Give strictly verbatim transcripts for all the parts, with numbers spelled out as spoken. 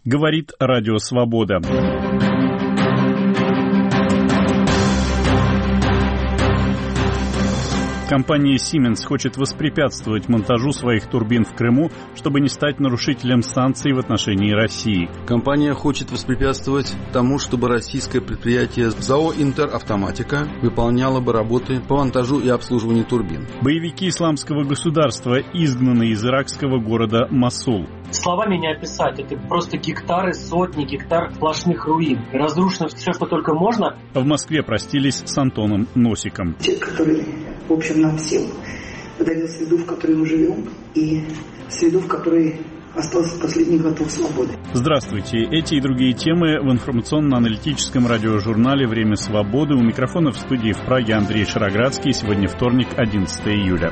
Говорит Радио Свобода. Компания Siemens хочет воспрепятствовать монтажу своих турбин в Крыму, чтобы не стать нарушителем санкций в отношении России. Компания хочет воспрепятствовать тому, чтобы российское предприятие ЗАО «Интеравтоматика» выполняло бы работы по монтажу и обслуживанию турбин. Боевики исламского государства изгнаны из иракского города Мосул. Словами не описать, это просто гектары, сотни гектар сплошных руин. Разрушено все, что только можно. В Москве простились с Антоном Носиком. Человек, который, в общем, нам всем подарил среду, в которой мы живем, и среду, в которой остался последний глоток свободы. Здравствуйте. Эти и другие темы в информационно-аналитическом радиожурнале «Время свободы». У микрофона в студии в Праге Андрей Шароградский. Сегодня вторник, одиннадцатого июля.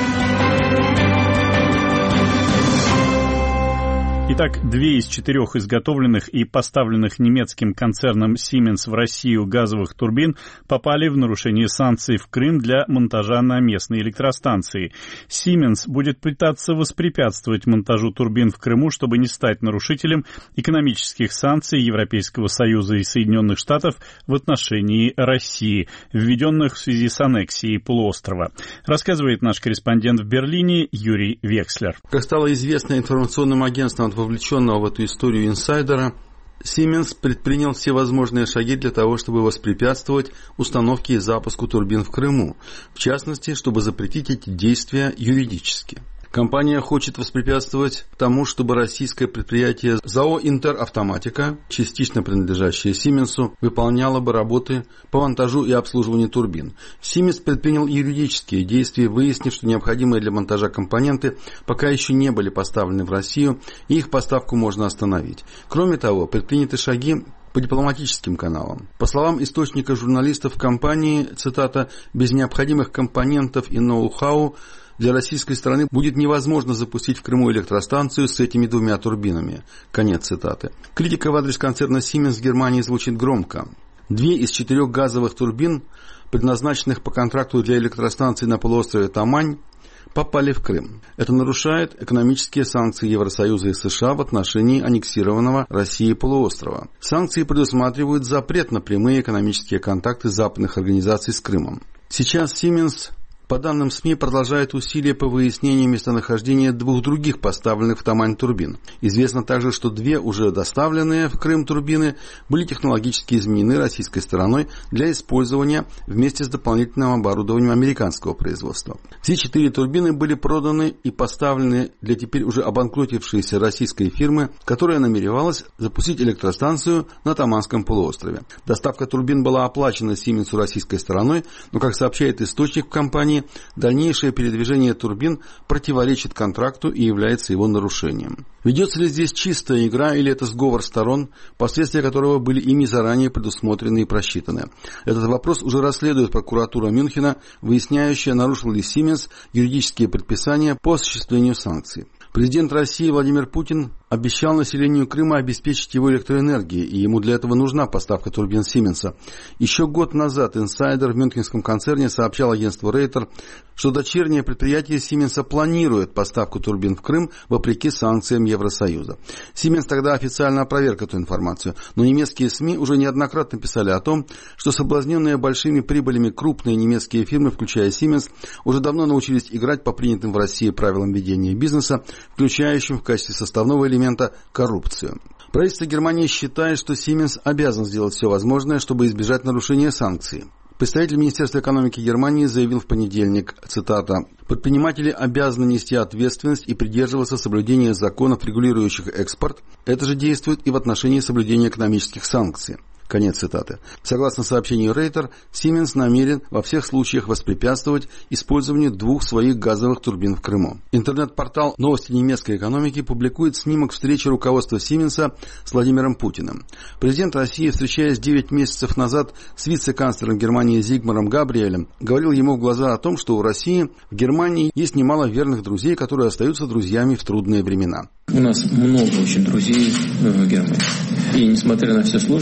Итак, две из четырех изготовленных и поставленных немецким концерном Siemens в Россию газовых турбин попали в нарушение санкций в Крым для монтажа на местной электростанции. Siemens будет пытаться воспрепятствовать монтажу турбин в Крыму, чтобы не стать нарушителем экономических санкций Европейского Союза и Соединенных Штатов в отношении России, введенных в связи с аннексией полуострова. Рассказывает наш корреспондент в Берлине Юрий Векслер. Как стало известно информационным агентством от вовлеченного в эту историю инсайдера, Siemens предпринял все возможные шаги для того, чтобы воспрепятствовать установке и запуску турбин в Крыму, в частности, чтобы запретить эти действия юридически. Компания хочет воспрепятствовать тому, чтобы российское предприятие ЗАО «Интеравтоматика», частично принадлежащее Siemens, выполняло бы работы по монтажу и обслуживанию турбин. Siemens предпринял юридические действия, выяснив, что необходимые для монтажа компоненты пока еще не были поставлены в Россию, и их поставку можно остановить. Кроме того, предприняты шаги по дипломатическим каналам. По словам источника журналистов компании, цитата, «без необходимых компонентов и ноу-хау для российской стороны будет невозможно запустить в Крыму электростанцию с этими двумя турбинами». Конец цитаты. Критика в адрес концерна Siemens в Германии звучит громко. Две из четырех газовых турбин, предназначенных по контракту для электростанции на полуострове Тамань, попали в Крым. Это нарушает экономические санкции Евросоюза и США в отношении аннексированного Россией полуострова. Санкции предусматривают запрет на прямые экономические контакты западных организаций с Крымом. Сейчас Siemens, по данным СМИ, продолжает усилия по выяснению местонахождения двух других поставленных в Тамань турбин. Известно также, что две уже доставленные в Крым турбины были технологически изменены российской стороной для использования вместе с дополнительным оборудованием американского производства. Все четыре турбины были проданы и поставлены для теперь уже обанкротившейся российской фирмы, которая намеревалась запустить электростанцию на Таманском полуострове. Доставка турбин была оплачена Siemens российской стороной, но, как сообщает источник в компании, дальнейшее передвижение турбин противоречит контракту и является его нарушением. Ведется ли здесь чистая игра или это сговор сторон, последствия которого были ими заранее предусмотрены и просчитаны? Этот вопрос уже расследует прокуратура Мюнхена, выясняющая, нарушил ли Siemens юридические предписания по осуществлению санкций. Президент России Владимир Путин обещал населению Крыма обеспечить его электроэнергией, и ему для этого нужна поставка турбин Siemens. Еще год назад инсайдер в мюнхенском концерне сообщал агентству Рейтер, что дочернее предприятие Siemens планирует поставку турбин в Крым вопреки санкциям Евросоюза. Siemens тогда официально опроверг эту информацию, но немецкие СМИ уже неоднократно писали о том, что соблазненные большими прибылями крупные немецкие фирмы, включая Siemens, уже давно научились играть по принятым в России правилам ведения бизнеса, включающим в качестве составного элемента коррупцию. Правительство Германии считает, что Siemens обязан сделать все возможное, чтобы избежать нарушения санкций. Представитель Министерства экономики Германии заявил в понедельник, цитата, «Предприниматели обязаны нести ответственность и придерживаться соблюдения законов, регулирующих экспорт. Это же действует и в отношении соблюдения экономических санкций». Конец цитаты. Согласно сообщению Рейтер, Siemens намерен во всех случаях воспрепятствовать использованию двух своих газовых турбин в Крыму. Интернет-портал «Новости немецкой экономики» публикует снимок встречи руководства Siemens с Владимиром Путиным. Президент России, встречаясь девять месяцев назад с вице-канцлером Германии Зигмаром Габриэлем, говорил ему в глаза о том, что у России в Германии есть немало верных друзей, которые остаются друзьями в трудные времена. У нас много очень друзей в Германии. И несмотря на все сложности, которые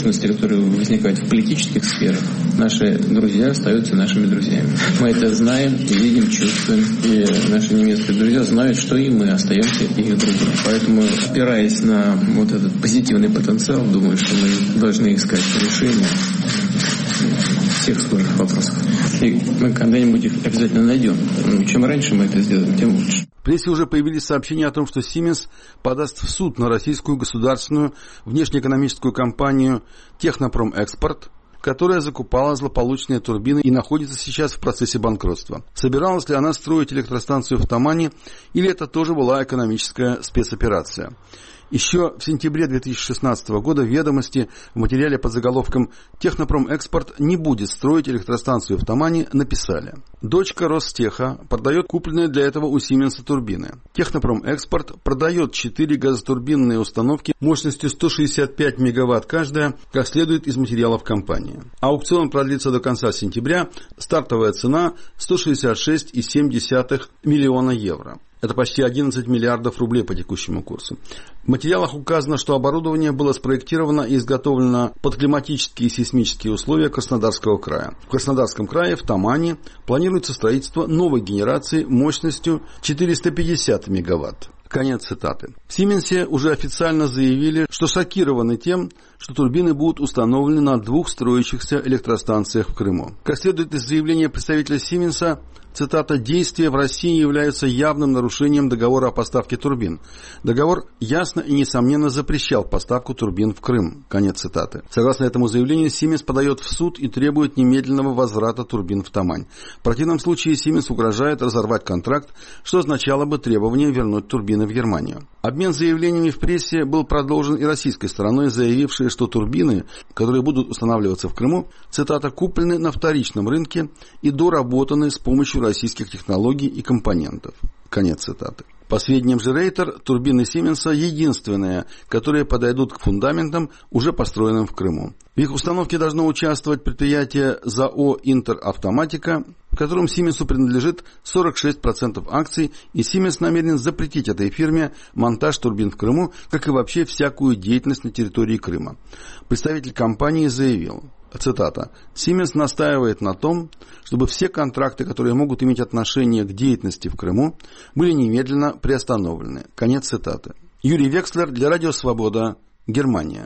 которые возникают в политических сферах, наши друзья остаются нашими друзьями. Мы это знаем, видим, чувствуем. И наши немецкие друзья знают, что и мы остаемся их друзьями. Поэтому, опираясь на вот этот позитивный потенциал, думаю, что мы должны искать решения всех сложных вопросов. И мы когда-нибудь их обязательно найдем. Чем раньше мы это сделаем, тем лучше. В прессе уже появились сообщения о том, что Siemens подаст в суд на российскую государственную внешнеэкономическую компанию «Технопром-Экспорт», которая закупала злополучные турбины и находится сейчас в процессе банкротства. Собиралась ли она строить электростанцию в Тамане, или это тоже была экономическая спецоперация? Еще в сентябре две тысячи шестнадцатого года в «Ведомости» в материале под заголовком «Технопром-Экспорт не будет строить электростанцию в Тамане» написали: дочка Ростеха продает купленные для этого у Сименса турбины. Технопром-Экспорт продает четыре газотурбинные установки мощностью сто шестьдесят пять мегаватт каждая, как следует из материалов компании. Аукцион продлится до конца сентября. Стартовая цена сто шестьдесят шесть целых семь десятых миллиона евро. Это почти одиннадцать миллиардов рублей по текущему курсу. В материалах указано, что оборудование было спроектировано и изготовлено под климатические и сейсмические условия Краснодарского края. В Краснодарском крае, в Тамане, планируется строительство новой генерации мощностью четыреста пятьдесят мегаватт. Конец цитаты. В Сименсе уже официально заявили, что шокированы тем, что турбины будут установлены на двух строящихся электростанциях в Крыму. Как следует из заявления представителя Сименса, цитата, «действия в России являются явным нарушением договора о поставке турбин. Договор ясно и несомненно запрещал поставку турбин в Крым». Конец цитаты. Согласно этому заявлению, Siemens подает в суд и требует немедленного возврата турбин в Тамань. В противном случае Siemens угрожает разорвать контракт, что означало бы требование вернуть турбины в Германию. Обмен заявлениями в прессе был продолжен и российской стороной, заявившей, что турбины, которые будут устанавливаться в Крыму, цитата, «куплены на вторичном рынке и доработаны с помощью российских технологий и компонентов». Конец цитаты. По сведениям же Рейтер, турбины Сименса единственные, которые подойдут к фундаментам, уже построенным в Крыму. В их установке должно участвовать предприятие ЗАО «Интеравтоматика», в котором Сименсу принадлежит сорок шесть процентов акций, и Siemens намерен запретить этой фирме монтаж турбин в Крыму, как и вообще всякую деятельность на территории Крыма. Представитель компании заявил, цитата, «Siemens настаивает на том, чтобы все контракты, которые могут иметь отношение к деятельности в Крыму, были немедленно приостановлены». Конец цитаты. Юрий Векслер для Радио Свобода, Германия.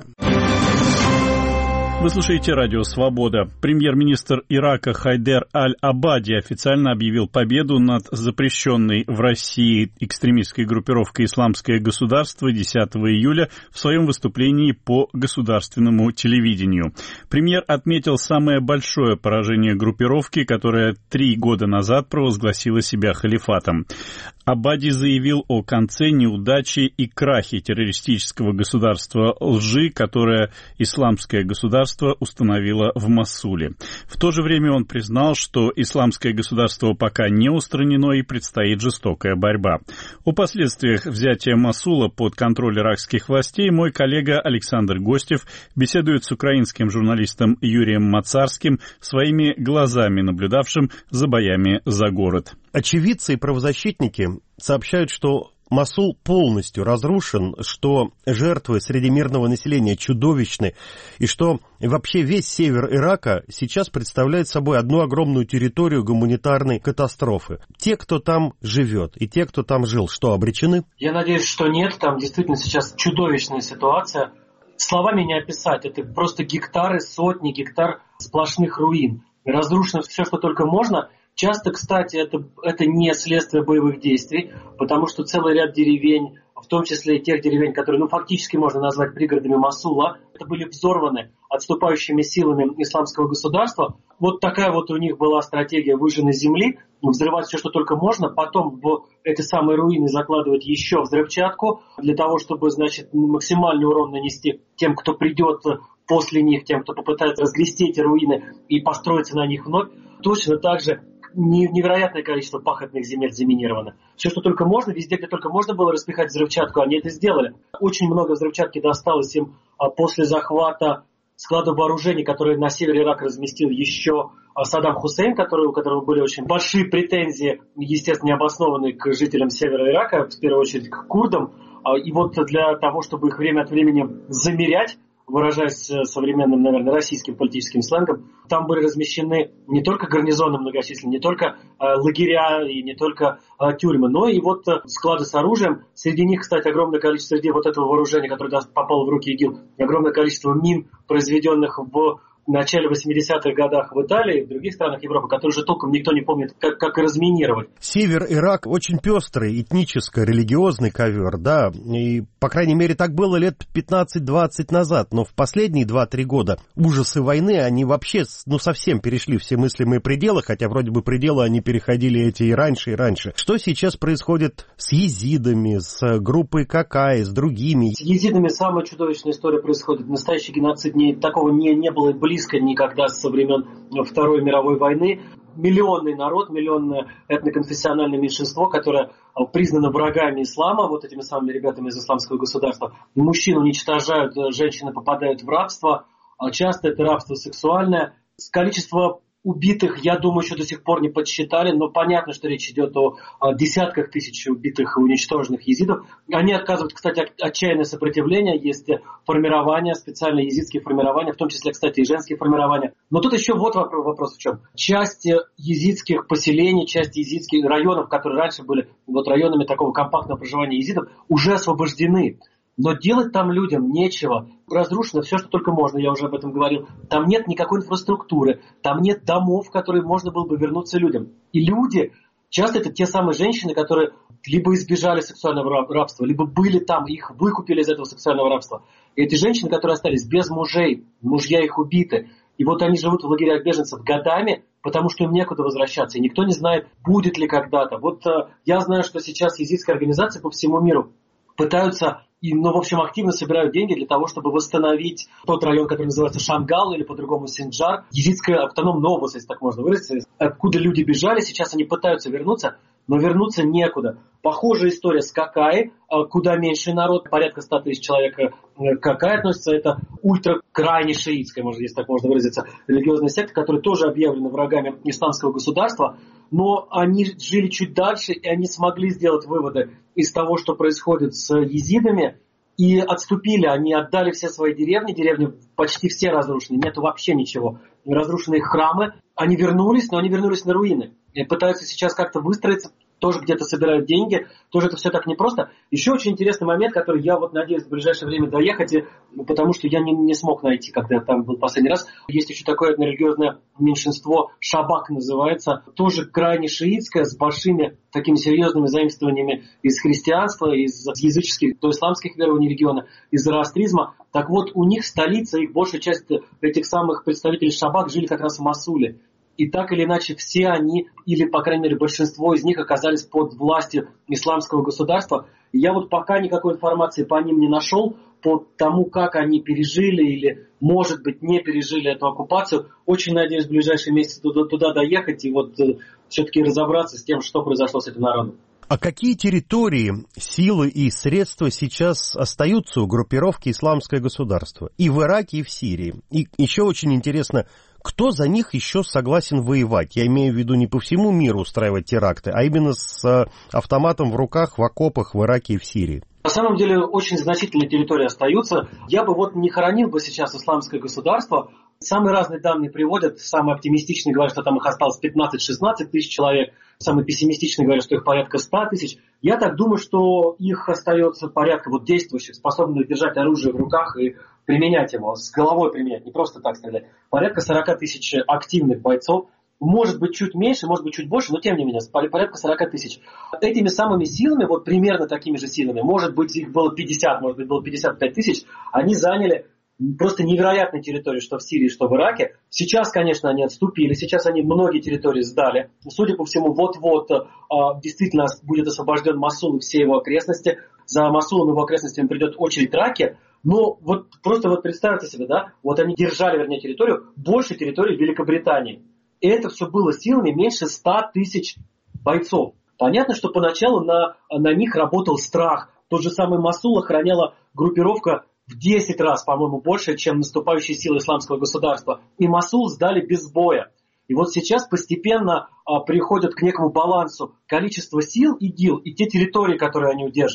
Вы слушаете Радио Свобода. Премьер-министр Ирака Хайдер Аль-Абади официально объявил победу над запрещенной в России экстремистской группировкой «Исламское государство» десятого июля в своем выступлении по государственному телевидению. Премьер отметил самое большое поражение группировки, которая три года назад провозгласила себя халифатом. Абади заявил о конце, неудаче и крахе террористического государства лжи, которое «Исламское государство» установило в Мосуле. В то же время он признал, что «Исламское государство» пока не устранено и предстоит жестокая борьба. О последствиях взятия Мосула под контроль иракских властей мой коллега Александр Гостев беседует с украинским журналистом Юрием Мацарским, своими глазами наблюдавшим за боями за город. Очевидцы и правозащитники сообщают, что Мосул полностью разрушен, что жертвы среди мирного населения чудовищны, и что вообще весь север Ирака сейчас представляет собой одну огромную территорию гуманитарной катастрофы. Те, кто там живет, и те, кто там жил, что, обречены? Я надеюсь, что нет. Там действительно сейчас чудовищная ситуация. Словами не описать. Это просто гектары, сотни гектар сплошных руин. Разрушено все, что только можно. Часто, кстати, это, это не следствие боевых действий, потому что целый ряд деревень, в том числе и тех деревень, которые ну, фактически можно назвать пригородами Мосула, это были взорваны отступающими силами исламского государства. Вот такая вот у них была стратегия выжженной земли, взрывать все, что только можно, потом в эти самые руины закладывать еще взрывчатку для того, чтобы, значит, максимальный урон нанести тем, кто придет после них, тем, кто попытается разгрести эти руины и построиться на них вновь. Точно так же невероятное количество пахотных земель заминировано. Все, что только можно, везде, где только можно было распихать взрывчатку, они это сделали. Очень много взрывчатки досталось им после захвата складов вооружений, которые на севере Ирака разместил еще Саддам Хусейн, который, у которого были очень большие претензии, естественно, необоснованные к жителям севера Ирака, в первую очередь к курдам. И вот для того, чтобы их время от времени замерять, выражаясь современным, наверное, российским политическим сленгом, там были размещены не только гарнизоны многочисленные, не только э, лагеря и не только э, тюрьмы, но и вот э, склады с оружием. Среди них, кстати, огромное количество, среди вот этого вооружения, которое попало в руки ИГИЛ, огромное количество мин, произведенных в в начале восьмидесятых годах в Италии и в других странах Европы, которые уже толком никто не помнит, как, как разминировать. Север Ирак очень пестрый, этническо-религиозный ковер, да, и, по крайней мере, так было лет пятнадцать-двадцать назад, но в последние два-три года ужасы войны, они вообще, ну, совсем перешли все мыслимые пределы, хотя вроде бы пределы они переходили эти и раньше, и раньше. Что сейчас происходит с езидами, с группой Какай, с другими? С езидами самая чудовищная история происходит. Настоящий геноцид, не, такого не, не было близко никогда со времен Второй мировой войны. Миллионный народ, миллионное этноконфессиональное меньшинство, которое признано врагами ислама, вот этими самыми ребятами из исламского государства. Мужчин уничтожают, женщины попадают в рабство. Часто это рабство сексуальное. Количество убитых, я думаю, еще до сих пор не подсчитали, но понятно, что речь идет о, о десятках тысяч убитых и уничтоженных езидов. Они оказывают, кстати, отчаянное сопротивление, есть формирования, специальные езидские формирования, в том числе, кстати, и женские формирования. Но тут еще вот вопрос в чем. Часть езидских поселений, часть езидских районов, которые раньше были вот районами такого компактного проживания езидов, уже освобождены. Но делать там людям нечего. Разрушено все, что только можно, я уже об этом говорил. Там нет никакой инфраструктуры, там нет домов, в которые можно было бы вернуться людям. И люди, часто это те самые женщины, которые либо избежали сексуального рабства, либо были там, их выкупили из этого сексуального рабства. И эти женщины, которые остались без мужей, мужья их убиты. И вот они живут в лагерях беженцев годами, потому что им некуда возвращаться. И никто не знает, будет ли когда-то. Вот э, я знаю, что сейчас езидские организации по всему миру пытаются, и, ну, в общем, активно собирают деньги для того, чтобы восстановить тот район, который называется Шамгал, или по-другому Синджар, езидская автономная область, если так можно выразиться, откуда люди бежали, сейчас они пытаются вернуться, но вернуться некуда. Похожая история с Какай, куда меньший народ, порядка ста тысяч человек к Какай относится, это ультракрайне шиитская, может, если так можно выразиться, религиозная секта, которая тоже объявлена врагами исламского государства, но они жили чуть дальше, и они смогли сделать выводы из того, что происходит с езидами, и отступили, они отдали все свои деревни, деревни почти все разрушены, нету вообще ничего, разрушенные храмы, они вернулись, но они вернулись на руины, и пытаются сейчас как-то выстроиться, тоже где-то собирают деньги, тоже это все так непросто. Еще очень интересный момент, который я вот надеюсь в ближайшее время доехать, и, потому что я не, не смог найти, когда я там был последний раз. Есть еще такое религиозное меньшинство, Шабак называется, тоже крайне шиитское, с большими такими серьезными заимствованиями из христианства, из языческих, до исламских верований региона, из зороастризма. Так вот, у них столица, их большая часть этих самых представителей Шабак жили как раз в Мосуле. И так или иначе все они, или, по крайней мере, большинство из них оказались под властью исламского государства. И я вот пока никакой информации по ним не нашел, по тому, как они пережили или, может быть, не пережили эту оккупацию. Очень надеюсь в ближайшие месяцы туда, туда доехать и вот э, все-таки разобраться с тем, что произошло с этим народом. А какие территории, силы и средства сейчас остаются у группировки «Исламское государство» и в Ираке, и в Сирии? И еще очень интересно, кто за них еще согласен воевать? Я имею в виду не по всему миру устраивать теракты, а именно с автоматом в руках в окопах в Ираке и в Сирии. На самом деле очень значительные территории остаются. Я бы вот не хоронил бы сейчас исламское государство. Самые разные данные приводят. Самые оптимистичные говорят, что там их осталось пятнадцать-шестнадцать тысяч человек. Самые пессимистичные говорят, что их порядка ста тысяч. Я так думаю, что их остается порядка вот действующих, способных держать оружие в руках и применять его, с головой применять, не просто так стрелять. Порядка сорок тысяч активных бойцов. Может быть, чуть меньше, может быть, чуть больше, но тем не менее, порядка сорок тысяч. Этими самыми силами, вот примерно такими же силами, может быть, их было пятьдесят, может быть, было пятьдесят пять тысяч, они заняли просто невероятные территории, что в Сирии, что в Ираке. Сейчас, конечно, они отступили, сейчас они многие территории сдали. Судя по всему, вот-вот действительно будет освобожден Мосул и все его окрестности. За Мосулом и его окрестностями придет очередь Раки. Но вот просто вот представьте себе, да, вот они держали, вернее, территорию, больше территории Великобритании. И это все было силами меньше ста тысяч бойцов. Понятно, что поначалу на, на них работал страх. Тот же самый Мосул охраняла группировка в десять раз, по-моему, больше, чем наступающие силы исламского государства. И Мосул сдали без боя. И вот сейчас постепенно а, приходят к некому балансу количество сил ИГИЛ и те территории, которые они удерживают.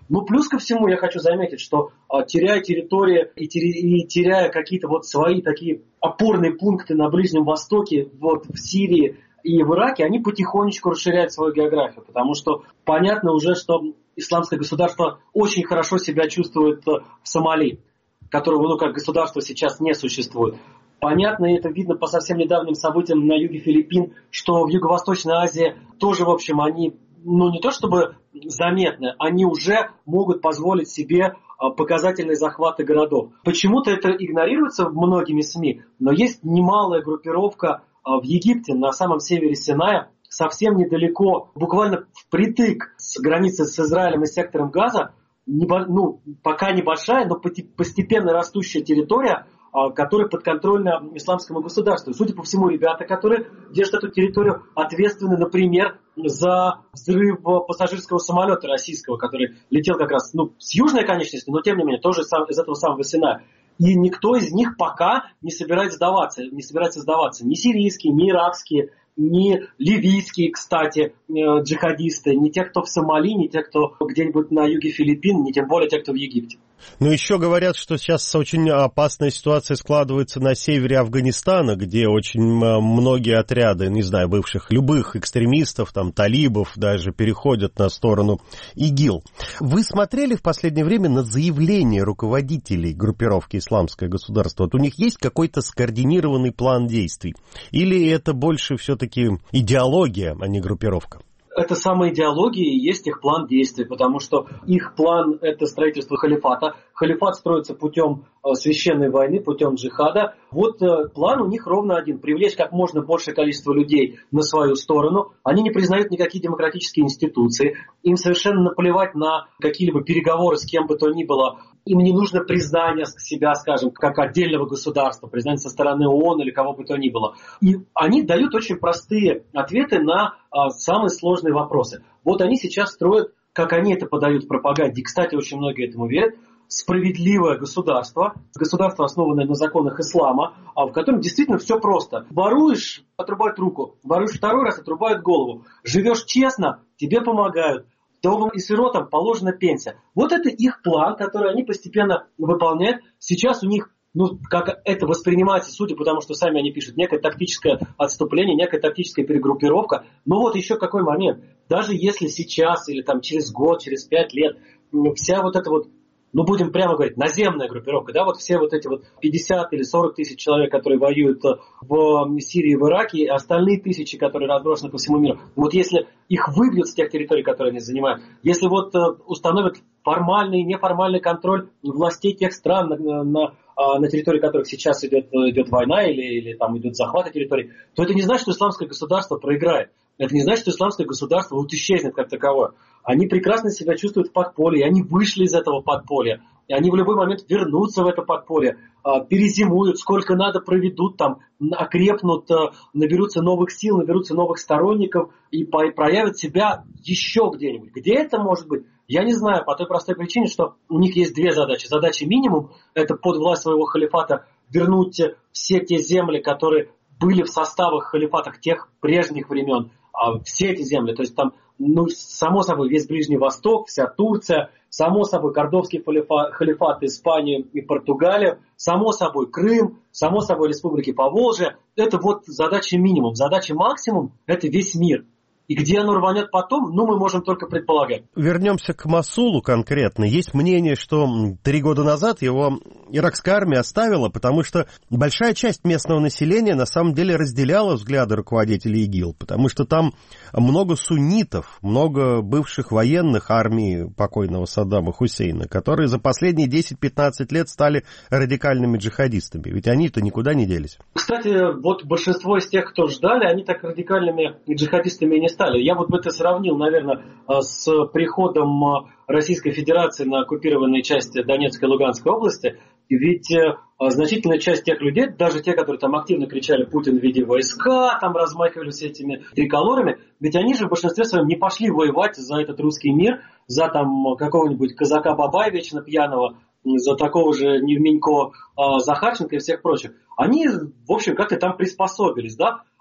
Ну, плюс ко всему, я хочу заметить, что а, теряя территории и, теря, и теряя какие-то вот свои такие опорные пункты на Ближнем Востоке, вот в Сирии и в Ираке, они потихонечку расширяют свою географию, потому что понятно уже, что исламское государство очень хорошо себя чувствует в Сомали, которого, ну, как государство сейчас не существует. Понятно, и это видно по совсем недавним событиям на юге Филиппин, что в Юго-Восточной Азии тоже, в общем, они, ну, не то чтобы заметны, они уже могут позволить себе показательные захваты городов. Почему-то это игнорируется многими СМИ, но есть немалая группировка в Египте, на самом севере Синая, совсем недалеко, буквально впритык с границы с Израилем и сектором Газа, небо, ну, пока небольшая, но постепенно растущая территория, которая подконтрольна исламскому государству. Судя по всему, ребята, которые держат эту территорию, ответственны, например, за взрыв пассажирского самолета российского, который летел как раз, ну, с южной конечности, но тем не менее, тоже из этого самого Синая. И никто из них пока не собирается сдаваться, не собирается сдаваться. Ни сирийские, ни иракские, ни ливийские, кстати, джихадисты, ни те, кто в Сомали, ни те, кто где-нибудь на юге Филиппин, ни тем более те, кто в Египте. Но еще говорят, что сейчас очень опасная ситуация складывается на севере Афганистана, где очень многие отряды, не знаю, бывших любых экстремистов, там, талибов даже переходят на сторону ИГИЛ. Вы смотрели в последнее время на заявления руководителей группировки «Исламское государство»? Вот у них есть какой-то скоординированный план действий? Или это больше все-таки идеология, а не группировка? Это самая идеология и есть их план действий, потому что их план – это строительство халифата. Халифат строится путем священной войны, путем джихада. Вот план у них ровно один – привлечь как можно большее количество людей на свою сторону. Они не признают никакие демократические институции. Им совершенно наплевать на какие-либо переговоры с кем бы то ни было. Им не нужно признание себя, скажем, как отдельного государства, признание со стороны ООН или кого бы то ни было. И они дают очень простые ответы на а, самые сложные вопросы. Вот они сейчас строят, как они это подают в пропаганде, и, кстати, очень многие этому верят, справедливое государство, государство, основанное на законах ислама, а в котором действительно все просто. Воруешь – отрубают руку, воруешь второй раз – отрубают голову. Живешь честно – тебе помогают. Вдовам и сиротам положена пенсия. Вот это их план, который они постепенно выполняют. Сейчас у них, ну, как это воспринимается, судя по тому, что сами они пишут, некое тактическое отступление, некая тактическая перегруппировка. Но вот еще какой момент. Даже если сейчас или там через год, через пять лет вся вот эта вот, ну, будем прямо говорить, наземная группировка, да, вот все вот эти вот пятьдесят или сорок тысяч человек, которые воюют в Сирии и в Ираке, и остальные тысячи, которые разбросаны по всему миру, вот если их выбьют с тех территорий, которые они занимают, если вот установят формальный и неформальный контроль властей тех стран, на, на, на территории которых сейчас идет, идет война или, или там идет захват территорий, то это не значит, что исламское государство проиграет. Это не значит, что исламское государство вот исчезнет как таковое. Они прекрасно себя чувствуют в подполье, они вышли из этого подполья, и они в любой момент вернутся в это подполье, перезимуют, сколько надо проведут там, окрепнут, наберутся новых сил, наберутся новых сторонников и проявят себя еще где-нибудь. Где это может быть? Я не знаю, по той простой причине, что у них есть две задачи. Задача минимум – это под власть своего халифата вернуть все те земли, которые были в составах халифатах тех прежних времен, все эти земли, то есть там, ну, само собой, весь Ближний Восток, вся Турция, само собой, Кордовский халифат, халифат Испания и Португалия, само собой, Крым, само собой, республики Поволжья. Это вот задача минимум. Задача максимум – это весь мир. И где оно рванет потом, ну, мы можем только предполагать. Вернемся к Мосулу конкретно. Есть мнение, что три года назад его иракская армия оставила, потому что большая часть местного населения на самом деле разделяла взгляды руководителей ИГИЛ, потому что там много суннитов, много бывших военных армии покойного Саддама Хусейна, которые за последние десять-пятнадцать лет стали радикальными джихадистами. Ведь они-то никуда не делись. Кстати, вот большинство из тех, кто ждали, они так радикальными джихадистами и не стали. Я вот бы это сравнил, наверное, с приходом Российской Федерации на оккупированные части Донецкой и Луганской области. Ведь значительная часть тех людей, даже те, которые там активно кричали «Путин, веди войска», там размахивались этими триколорами, ведь они же в большинстве своем не пошли воевать за этот русский мир, за там какого-нибудь казака Бабая вечно пьяного, за такого же Невменько Захарченко и всех прочих. Они, в общем, как-то там приспособились, да?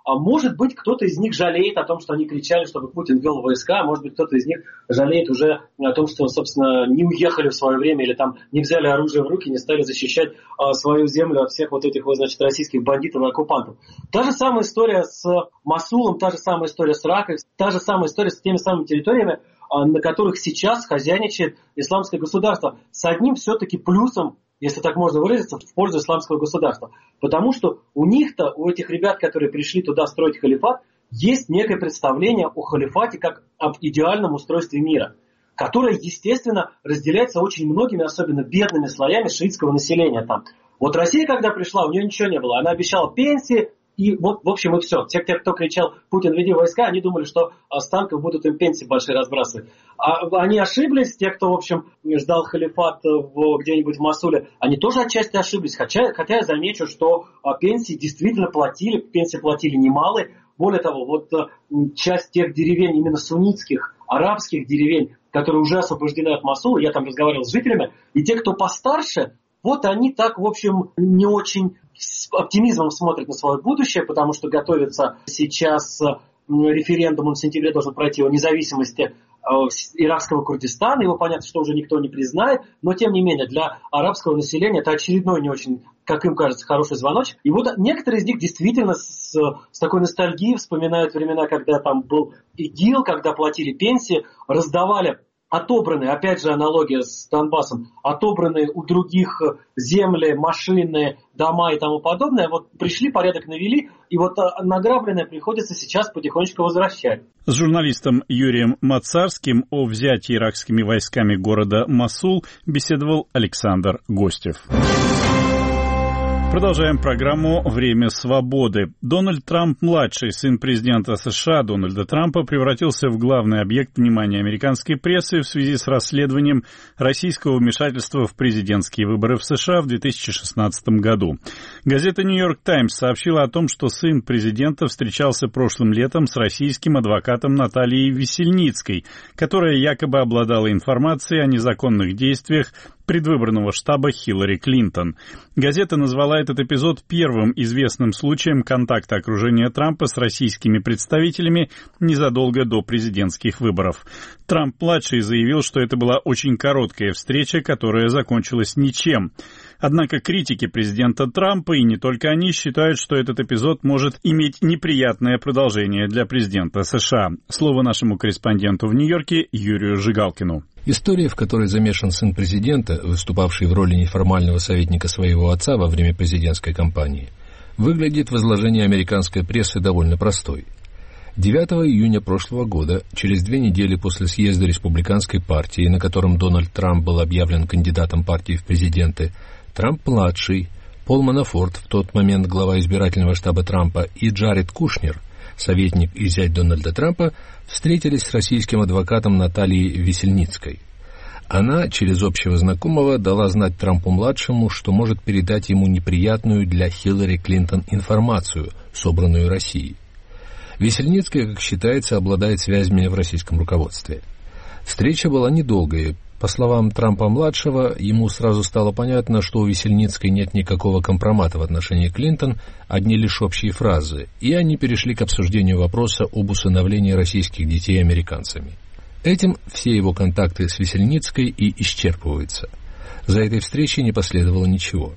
А может быть, кто-то из них жалеет о том, что они кричали, чтобы Путин ввел войска, а может быть, кто-то из них жалеет уже о том, что, собственно, не уехали в свое время или там не взяли оружие в руки, не стали защищать а, свою землю от всех вот этих, вот, значит, российских бандитов и оккупантов. Та же самая история с Мосулом, та же самая история с Ракой, та же самая история с теми самыми территориями, а, на которых сейчас хозяйничает исламское государство. С одним все-таки плюсом, если так можно выразиться, в пользу исламского государства. Потому что у них-то, у этих ребят, которые пришли туда строить халифат, есть некое представление о халифате как об идеальном устройстве мира, которое, естественно, разделяется очень многими, особенно бедными слоями шиитского населения там. Вот Россия, когда пришла, у нее ничего не было. Она обещала пенсии, и вот, в общем, и все. Те, кто кричал «Путин, веди войска», они думали, что с танков будут им пенсии большие разбрасывать. А они ошиблись, те, кто, в общем, ждал халифат в, где-нибудь в Мосуле, они тоже отчасти ошиблись. Хотя, хотя я замечу, что пенсии действительно платили, пенсии платили немалые. Более того, вот часть тех деревень, именно суннитских, арабских деревень, которые уже освобождены от Мосула, я там разговаривал с жителями, и те, кто постарше, вот они так, в общем, не очень с оптимизмом смотрят на свое будущее, потому что готовится сейчас референдум, он в сентябре должен пройти о независимости иракского Курдистана. Его понятно, что уже никто не признает, но тем не менее для арабского населения это очередной не очень, как им кажется, хороший звоночек. И вот некоторые из них действительно с, с такой ностальгией вспоминают времена, когда там был ИГИЛ, когда платили пенсии, раздавали отобранные, опять же аналогия с Донбассом, отобранные у других земли, машины, дома и тому подобное, вот пришли, порядок навели, и вот награбленное приходится сейчас потихонечку возвращать. С журналистом Юрием Мацарским о взятии иракскими войсками города Мосул беседовал Александр Гостев. Продолжаем программу «Время свободы». Дональд Трамп-младший, сын президента США Дональда Трампа, превратился в главный объект внимания американской прессы в связи с расследованием российского вмешательства в президентские выборы в США в две тысячи шестнадцатом году. Газета «Нью-Йорк Таймс» сообщила о том, что сын президента встречался прошлым летом с российским адвокатом Натальей Весельницкой, которая якобы обладала информацией о незаконных действиях предвыборного штаба Хиллари Клинтон. Газета назвала этот эпизод первым известным случаем контакта окружения Трампа с российскими представителями незадолго до президентских выборов. Трамп-младший заявил, что это была очень короткая встреча, которая закончилась ничем. Однако критики президента Трампа, и не только они, считают, что этот эпизод может иметь неприятное продолжение для президента США. Слово нашему корреспонденту в Нью-Йорке Юрию Жигалкину. История, в которой замешан сын президента, выступавший в роли неформального советника своего отца во время президентской кампании, выглядит в изложении американской прессы довольно простой. девятого июня прошлого года, через две недели после съезда республиканской партии, на котором Дональд Трамп был объявлен кандидатом партии в президенты, Трамп-младший, Пол Манафорт, в тот момент глава избирательного штаба Трампа, и Джаред Кушнер, советник и зять Дональда Трампа, встретились с российским адвокатом Натальей Весельницкой. Она через общего знакомого дала знать Трампу-младшему, что может передать ему неприятную для Хиллари Клинтон информацию, собранную Россией. Весельницкая, как считается, обладает связями в российском руководстве. Встреча была недолгой. По словам Трампа-младшего, ему сразу стало понятно, что у Весельницкой нет никакого компромата в отношении Клинтон, одни лишь общие фразы, и они перешли к обсуждению вопроса об усыновлении российских детей американцами. Этим все его контакты с Весельницкой и исчерпываются. За этой встречей не последовало ничего.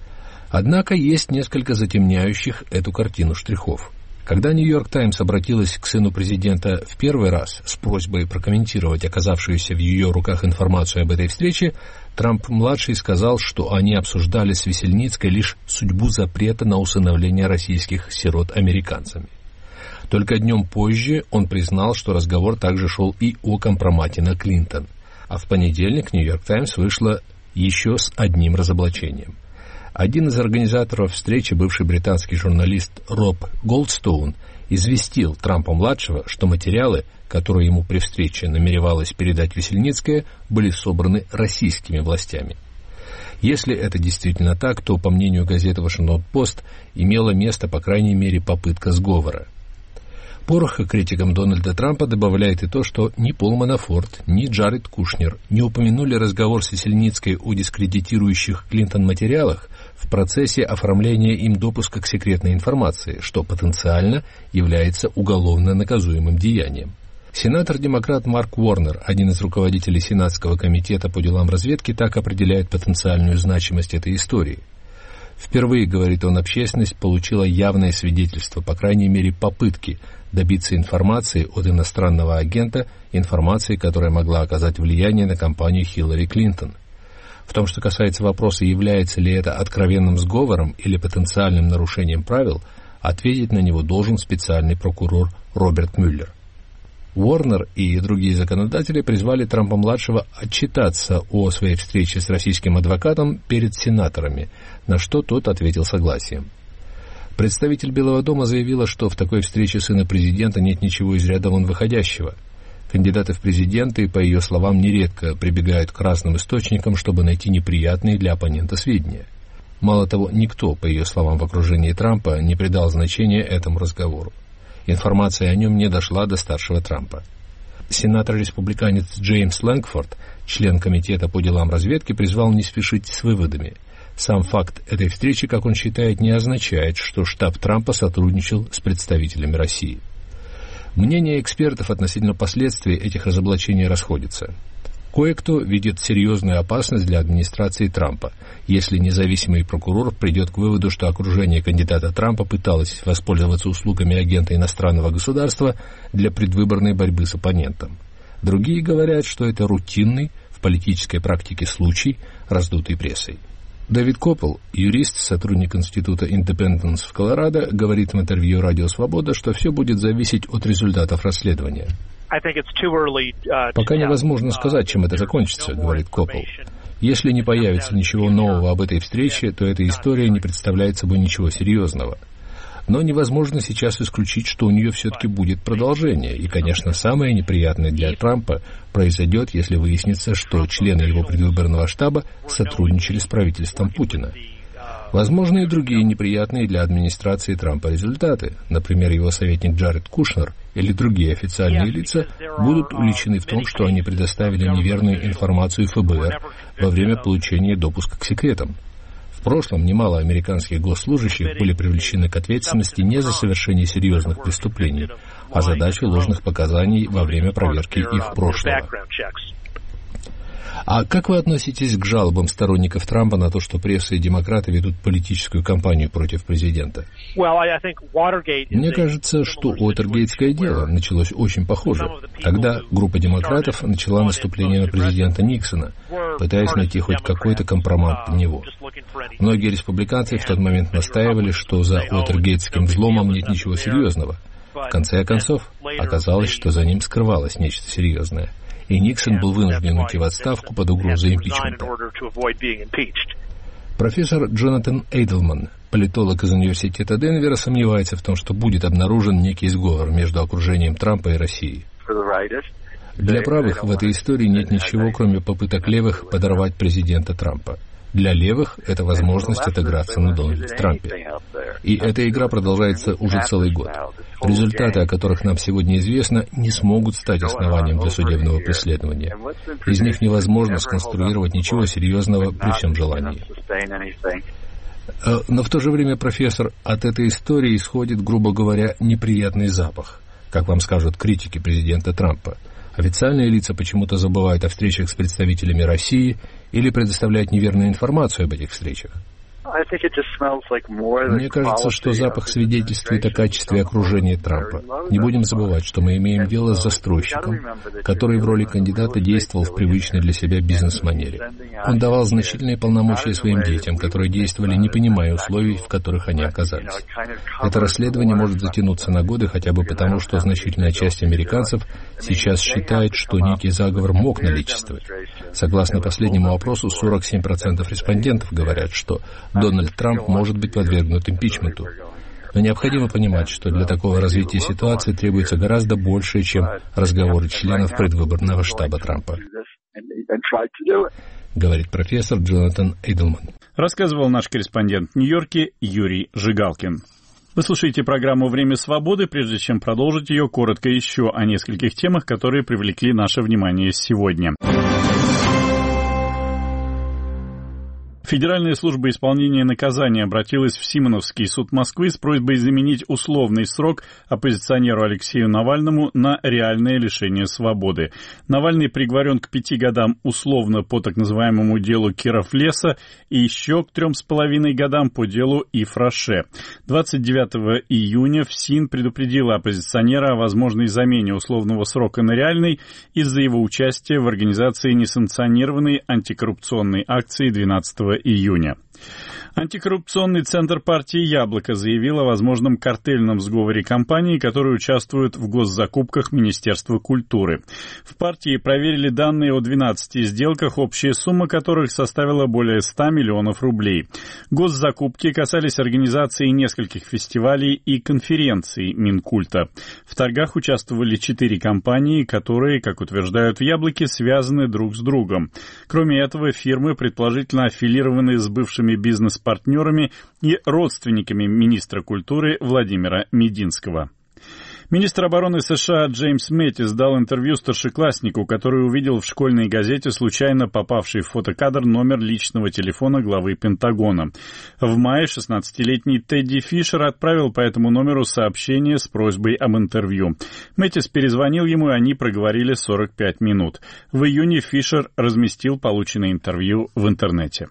Однако есть несколько затемняющих эту картину штрихов. Когда «Нью-Йорк Таймс» обратилась к сыну президента в первый раз с просьбой прокомментировать оказавшуюся в ее руках информацию об этой встрече, Трамп-младший сказал, что они обсуждали с Весельницкой лишь судьбу запрета на усыновление российских сирот американцами. Только днем позже он признал, что разговор также шел и о компромате на Клинтон. А в понедельник «Нью-Йорк Таймс» вышла еще с одним разоблачением. Один из организаторов встречи, бывший британский журналист Роб Голдстоун, известил Трампа-младшего, что материалы, которые ему при встрече намеревалась передать Весельницкая, были собраны российскими властями. Если это действительно так, то, по мнению газеты «Вашингтон-Пост», имела место, по крайней мере, попытка сговора. Пороха критикам Дональда Трампа добавляет и то, что ни Пол Манафорт, ни Джаред Кушнер не упомянули разговор с Весельницкой о дискредитирующих Клинтон материалах в процессе оформления им допуска к секретной информации, что потенциально является уголовно наказуемым деянием. Сенатор-демократ Марк Уорнер, один из руководителей Сенатского комитета по делам разведки, так определяет потенциальную значимость этой истории. Впервые, говорит он, общественность получила явное свидетельство, по крайней мере попытки, добиться информации от иностранного агента, информации, которая могла оказать влияние на кампанию Хиллари Клинтон. В том, что касается вопроса, является ли это откровенным сговором или потенциальным нарушением правил, ответить на него должен специальный прокурор Роберт Мюллер. Уорнер и другие законодатели призвали Трампа-младшего отчитаться о своей встрече с российским адвокатом перед сенаторами, на что тот ответил согласием. Представитель Белого дома заявила, что в такой встрече сына президента нет ничего из ряда вон выходящего. Кандидаты в президенты, по ее словам, нередко прибегают к разным источникам, чтобы найти неприятные для оппонента сведения. Мало того, никто, по ее словам, в окружении Трампа не придал значения этому разговору. Информация о нем не дошла до старшего Трампа. Сенатор-республиканец Джеймс Лэнгфорд, член комитета по делам разведки, призвал не спешить с выводами. Сам факт этой встречи, как он считает, не означает, что штаб Трампа сотрудничал с представителями России. Мнения экспертов относительно последствий этих разоблачений расходятся. Кое-кто видит серьезную опасность для администрации Трампа, если независимый прокурор придет к выводу, что окружение кандидата Трампа пыталось воспользоваться услугами агента иностранного государства для предвыборной борьбы с оппонентом. Другие говорят, что это рутинный в политической практике случай, раздутый прессой. Дэвид Коппел, юрист, сотрудник Института Индепенденс в Колорадо, говорит в интервью «Радио Свобода», что все будет зависеть от результатов расследования. «Пока невозможно сказать, чем это закончится», — говорит Коппел. «Если не появится ничего нового об этой встрече, то эта история не представляет собой ничего серьезного. Но невозможно сейчас исключить, что у нее все-таки будет продолжение. И, конечно, самое неприятное для Трампа произойдет, если выяснится, что члены его предвыборного штаба сотрудничали с правительством Путина. Возможно, и другие неприятные для администрации Трампа результаты. Например, его советник Джаред Кушнер или другие официальные лица будут уличены в том, что они предоставили неверную информацию эф бэ эр во время получения допуска к секретам. В прошлом немало американских госслужащих были привлечены к ответственности не за совершение серьезных преступлений, а за дачу ложных показаний во время проверки их прошлого. А как вы относитесь к жалобам сторонников Трампа на то, что пресса и демократы ведут политическую кампанию против президента? Мне кажется, что Уотергейтское дело началось очень похоже. Тогда группа демократов начала наступление на президента Никсона, пытаясь найти хоть какой-то компромат на него. Многие республиканцы в тот момент настаивали, что за Уотергейтским взломом нет ничего серьезного. В конце концов, оказалось, что за ним скрывалось нечто серьезное. И Никсон был вынужден уйти в отставку под угрозой импичмента. Профессор Джонатан Эйдлман, политолог из университета Денвера, сомневается в том, что будет обнаружен некий сговор между окружением Трампа и Россией. Для правых в этой истории нет ничего, кроме попыток левых подорвать президента Трампа. Для левых это возможность отыграться на Дональде Трампе. И эта игра продолжается уже целый год. Результаты, о которых нам сегодня известно, не смогут стать основанием для судебного преследования. Из них невозможно сконструировать ничего серьезного при всем желании. Но в то же время, профессор, от этой истории исходит, грубо говоря, неприятный запах, как вам скажут критики президента Трампа. Официальные лица почему-то забывают о встречах с представителями России или предоставляют неверную информацию об этих встречах. Мне кажется, что запах свидетельствует о качестве окружения Трампа. Не будем забывать, что мы имеем дело с застройщиком, который в роли кандидата действовал в привычной для себя бизнес-манере. Он давал значительные полномочия своим детям, которые действовали, не понимая условий, в которых они оказались. Это расследование может затянуться на годы хотя бы потому, что значительная часть американцев сейчас считает, что некий заговор мог наличествовать. Согласно последнему опросу, сорок семь процентов респондентов говорят, что Дональд Трамп может быть подвергнут импичменту. Но необходимо понимать, что для такого развития ситуации требуется гораздо больше, чем разговоры членов предвыборного штаба Трампа, говорит профессор Джонатан Эйдлман. Рассказывал наш корреспондент в Нью-Йорке Юрий Жигалкин. Вы слушаете программу «Время свободы». Прежде чем продолжить ее, коротко еще о нескольких темах, которые привлекли наше внимание сегодня. Федеральная служба исполнения наказания обратилась в Симоновский суд Москвы с просьбой заменить условный срок оппозиционеру Алексею Навальному на реальное лишение свободы. Навальный приговорен к пяти годам условно по так называемому делу Киров-Леса и еще к трем с половиной годам по делу Ифраше. двадцать девятого июня ФСИН предупредила оппозиционера о возможной замене условного срока на реальный из-за его участия в организации несанкционированной антикоррупционной акции двенадцатого июня. Антикоррупционный центр партии «Яблоко» заявил о возможном картельном сговоре компаний, которые участвуют в госзакупках Министерства культуры. В партии проверили данные о двенадцати сделках, общая сумма которых составила более ста миллионов рублей. Госзакупки касались организации нескольких фестивалей и конференций Минкульта. В торгах участвовали четыре компании, которые, как утверждают в «Яблоке», связаны друг с другом. Кроме этого, фирмы предположительно аффилированы с бывшими бизнес-партнерами и родственниками министра культуры Владимира Мединского. Министр обороны США Джеймс Мэттис дал интервью старшекласснику, который увидел в школьной газете случайно попавший в фотокадр номер личного телефона главы Пентагона. В мае шестнадцатилетний Тедди Фишер отправил по этому номеру сообщение с просьбой об интервью. Мэттис перезвонил ему, и они проговорили сорок пять минут. В июне Фишер разместил полученное интервью в интернете.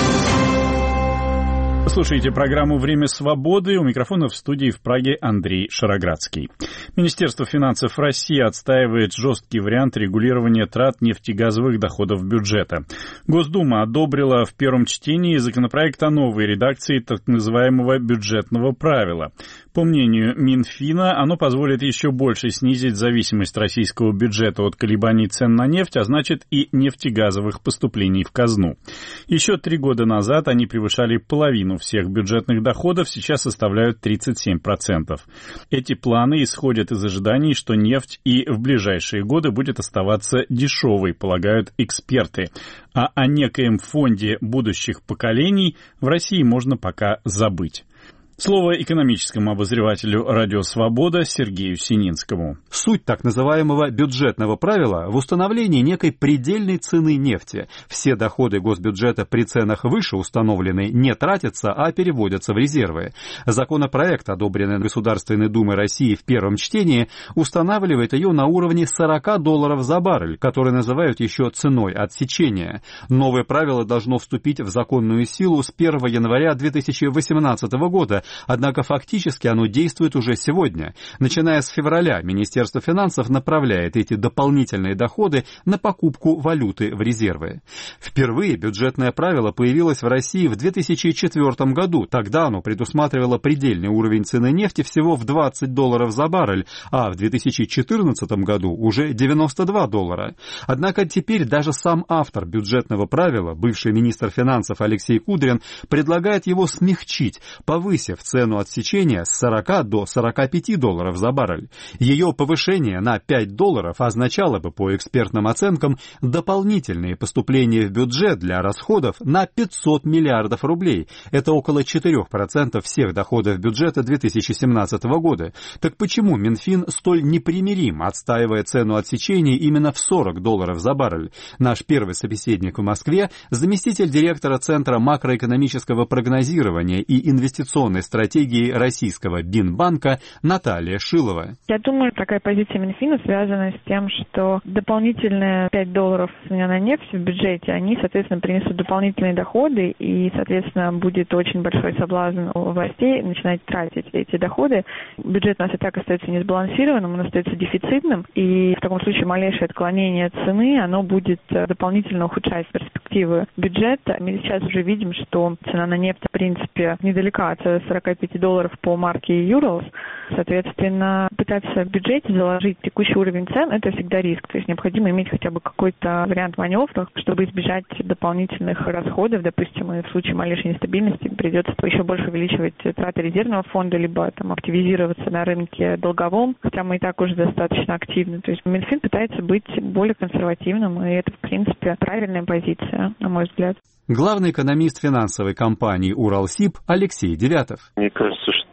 Слушайте программу «Время свободы». У микрофона в студии в Праге Андрей Шароградский. Министерство финансов России отстаивает жесткий вариант регулирования трат нефтегазовых доходов бюджета. Госдума одобрила в первом чтении законопроект о новой редакции так называемого бюджетного правила. По мнению Минфина, оно позволит еще больше снизить зависимость российского бюджета от колебаний цен на нефть, а значит и нефтегазовых поступлений в казну. Еще три года назад они превышали половину всех бюджетных доходов, сейчас составляют тридцать семь процентов. Эти планы исходят из ожиданий, что нефть и в ближайшие годы будет оставаться дешевой, полагают эксперты. А о некоем фонде будущих поколений в России можно пока забыть. Слово экономическому обозревателю «Радио Свобода» Сергею Сининскому. Суть так называемого бюджетного правила в установлении некой предельной цены нефти. Все доходы госбюджета при ценах выше установленной не тратятся, а переводятся в резервы. Законопроект, одобренный Государственной Думой России в первом чтении, устанавливает ее на уровне сорок долларов за баррель, который называют еще ценой отсечения. Новое правило должно вступить в законную силу с первого января две тысячи восемнадцатого года, однако фактически оно действует уже сегодня. Начиная с февраля Министерство финансов направляет эти дополнительные доходы на покупку валюты в резервы. Впервые бюджетное правило появилось в России в две тысячи четвёртом году. Тогда оно предусматривало предельный уровень цены нефти всего в двадцать долларов за баррель, а в две тысячи четырнадцатом году уже девяносто два доллара. Однако теперь даже сам автор бюджетного правила, бывший министр финансов Алексей Кудрин, предлагает его смягчить, повысив цену отсечения с сорока до сорока пяти долларов за баррель. Ее повышение на пять долларов означало бы, по экспертным оценкам, дополнительные поступления в бюджет для расходов на пятьсот миллиардов рублей. Это около четыре процента всех доходов бюджета две тысячи семнадцатого года. Так почему Минфин столь непримирим, отстаивая цену отсечения именно в сорок долларов за баррель? Наш первый собеседник в Москве, заместитель директора Центра макроэкономического прогнозирования и инвестиционной стратегии российского Бинбанка Наталья Шилова. Я думаю, такая позиция Минфина связана с тем, что дополнительные пять долларов на нефть в бюджете, они, соответственно, принесут дополнительные доходы, и, соответственно, будет очень большой соблазн у властей начинать тратить эти доходы. Бюджет у нас и так остается несбалансированным, он остается дефицитным, и в таком случае малейшее отклонение от цены, оно будет дополнительно ухудшать перспективы бюджета. Мы сейчас уже видим, что цена на нефть, в принципе, недалека от сорока пяти долларов по марке Urals. Соответственно, пытаться в бюджете заложить текущий уровень цен – это всегда риск. То есть необходимо иметь хотя бы какой-то вариант маневра, чтобы избежать дополнительных расходов. Допустим, и в случае малейшей нестабильности придется еще больше увеличивать траты резервного фонда, либо там активизироваться на рынке долговом, хотя мы и так уже достаточно активны. То есть Минфин пытается быть более консервативным, и это, в принципе, правильная позиция, на мой взгляд. Главный экономист финансовой компании «Уралсиб» Алексей Девятов. Мне кажется,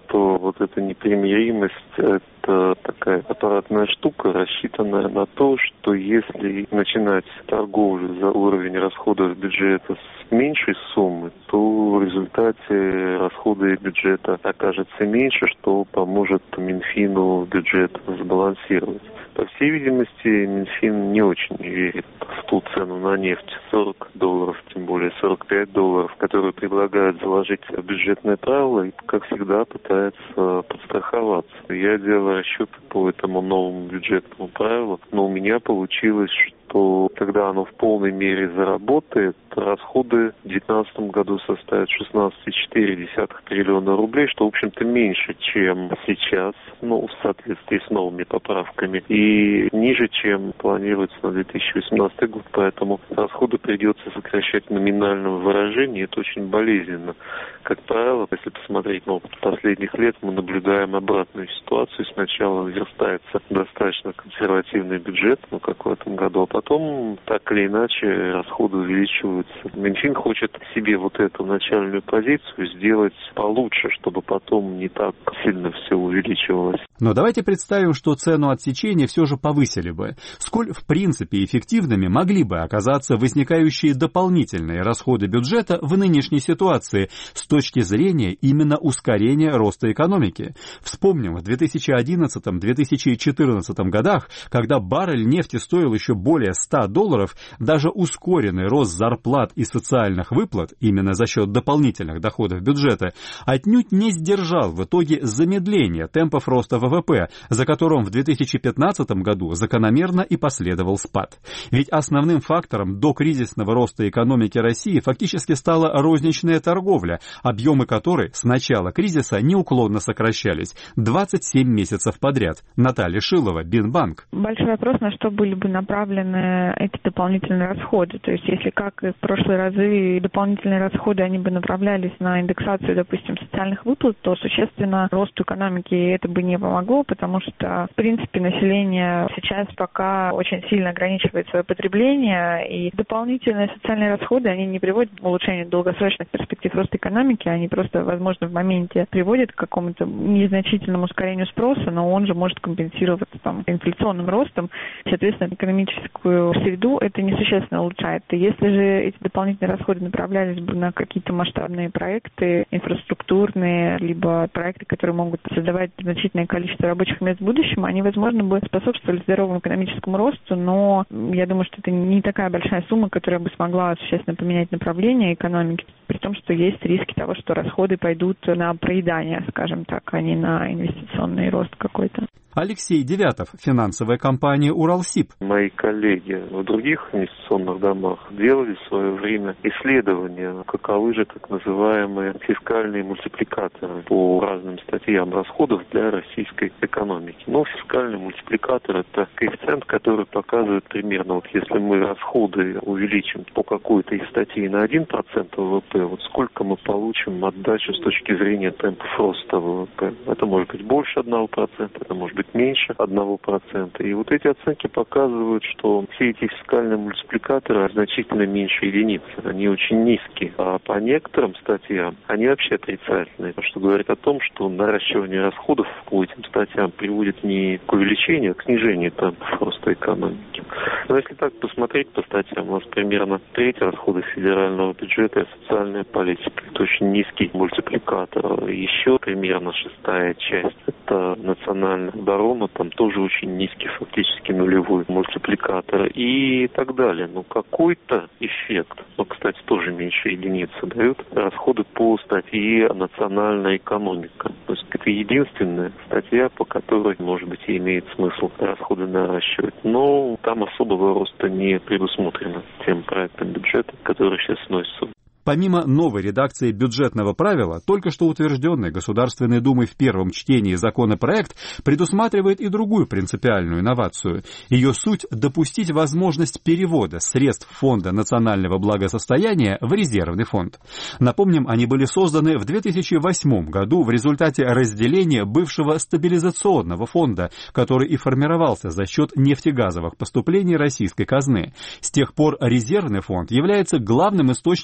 что вот эта непримиримость – это такая аппаратная штука, рассчитанная на то, что если начинать торговлю за уровень расходов бюджета с меньшей суммы, то в результате расходы бюджета окажутся меньше, что поможет Минфину бюджет сбалансировать. По всей видимости, Минфин не очень верит в ту цену на нефть сорок долларов, тем более сорок пять долларов, которую предлагают заложить в бюджетное правило, и, как всегда, пытается подстраховаться. Я делал расчеты по этому новому бюджетному правилу, но у меня получилось, что когда оно в полной мере заработает, расходы в две тысячи девятнадцатом году составят шестнадцать целых четыре десятых триллиона рублей, что, в общем-то, меньше, чем сейчас, ну, в соответствии с новыми поправками, и ниже, чем планируется на две тысячи восемнадцатый год, поэтому расходы придется сокращать в номинальном выражении, это очень болезненно. Как правило, если посмотреть на опыт последних лет, мы наблюдаем обратную ситуацию. Сначала верстается достаточно консервативный бюджет, ну, как в этом году, а потом, так или иначе, расходы увеличиваются. Минфин хочет себе вот эту начальную позицию сделать получше, чтобы потом не так сильно все увеличивалось. Но давайте представим, что цену отсечения все же повысили бы. Сколь, в принципе, эффективными могли бы оказаться возникающие дополнительные расходы бюджета в нынешней ситуации с точки зрения именно ускорения роста экономики? Вспомним, в две тысячи одиннадцатом — две тысячи четырнадцатом годах, когда баррель нефти стоил еще более ста долларов, даже ускоренный рост зарплат и социальных выплат, именно за счет дополнительных доходов бюджета, отнюдь не сдержал в итоге замедление темпов роста ВВП, за которым в две тысячи пятнадцатом году закономерно и последовал спад. Ведь основным фактором докризисного роста экономики России фактически стала розничная торговля, объемы которой с начала кризиса неуклонно сокращались двадцать семь месяцев подряд. Наталья Шилова, Бинбанк. Большой вопрос, на что были бы направлены эти дополнительные расходы. То есть, если как и в прошлые разы дополнительные расходы, они бы направлялись на индексацию, допустим, социальных выплат, то существенно росту экономики это бы не помогло, потому что, в принципе, население сейчас пока очень сильно ограничивает свое потребление, и дополнительные социальные расходы, они не приводят к улучшению долгосрочных перспектив роста экономики, они просто, возможно, в моменте приводят к какому-то незначительному ускорению спроса, но он же может компенсироваться там инфляционным ростом, соответственно, экономическую среду это несущественно улучшает. И если же эти дополнительные расходы направлялись бы на какие-то масштабные проекты, инфраструктурные, либо проекты, которые могут создавать значительное количество рабочих мест в будущем, они, возможно, бы способствовали здоровому экономическому росту, но я думаю, что это не такая большая сумма, которая бы смогла существенно поменять направление экономики, при том, что есть риски того, что расходы пойдут на проедание, скажем так, а не на инвестиционный рост какой-то. Алексей Девятов, финансовая компания «Уралсиб». Мои коллеги в других инвестиционных домах делали в свое время исследования, каковы же так называемые фискальные мультипликаторы по разным статьям расходов для российской экономики. Но фискальный мультипликатор – это коэффициент, который показывает примерно, вот если мы расходы увеличим по какой-то из статей на один процент ВВП, вот сколько мы получим отдачу с точки зрения темпов роста ВВП. Это может быть больше одного процента, это может быть меньше одного процента. И вот эти оценки показывают, что все эти фискальные мультипликаторы значительно меньше единицы. Они очень низкие. А по некоторым статьям они вообще отрицательные. Что говорит о том, что наращивание расходов по этим статьям приводит не к увеличению, а к снижению темпов роста экономики. Но если так посмотреть по статьям, у нас примерно треть расходов федерального бюджета и социальная политика. Это очень низкий мультипликатор. Еще примерно шестая часть – это национальная оборона, там тоже очень низкий, фактически нулевой мультипликатор и так далее. Но какой-то эффект, но, кстати, тоже меньше единицы дают расходы по статье «Национальная экономика». То есть это единственная статья, по которой, может быть, и имеет смысл расходы наращивать. Но там особого роста не предусмотрено тем проектом бюджета, который сейчас сносится. Помимо новой редакции бюджетного правила, только что утвержденный Государственной Думой в первом чтении законопроект предусматривает и другую принципиальную инновацию. Ее суть – допустить возможность перевода средств Фонда национального благосостояния в резервный фонд. Напомним, они были созданы в две тысячи восьмом году в результате разделения бывшего стабилизационного фонда, который и формировался за счет нефтегазовых поступлений российской казны. С тех пор резервный фонд является главным источником финансирования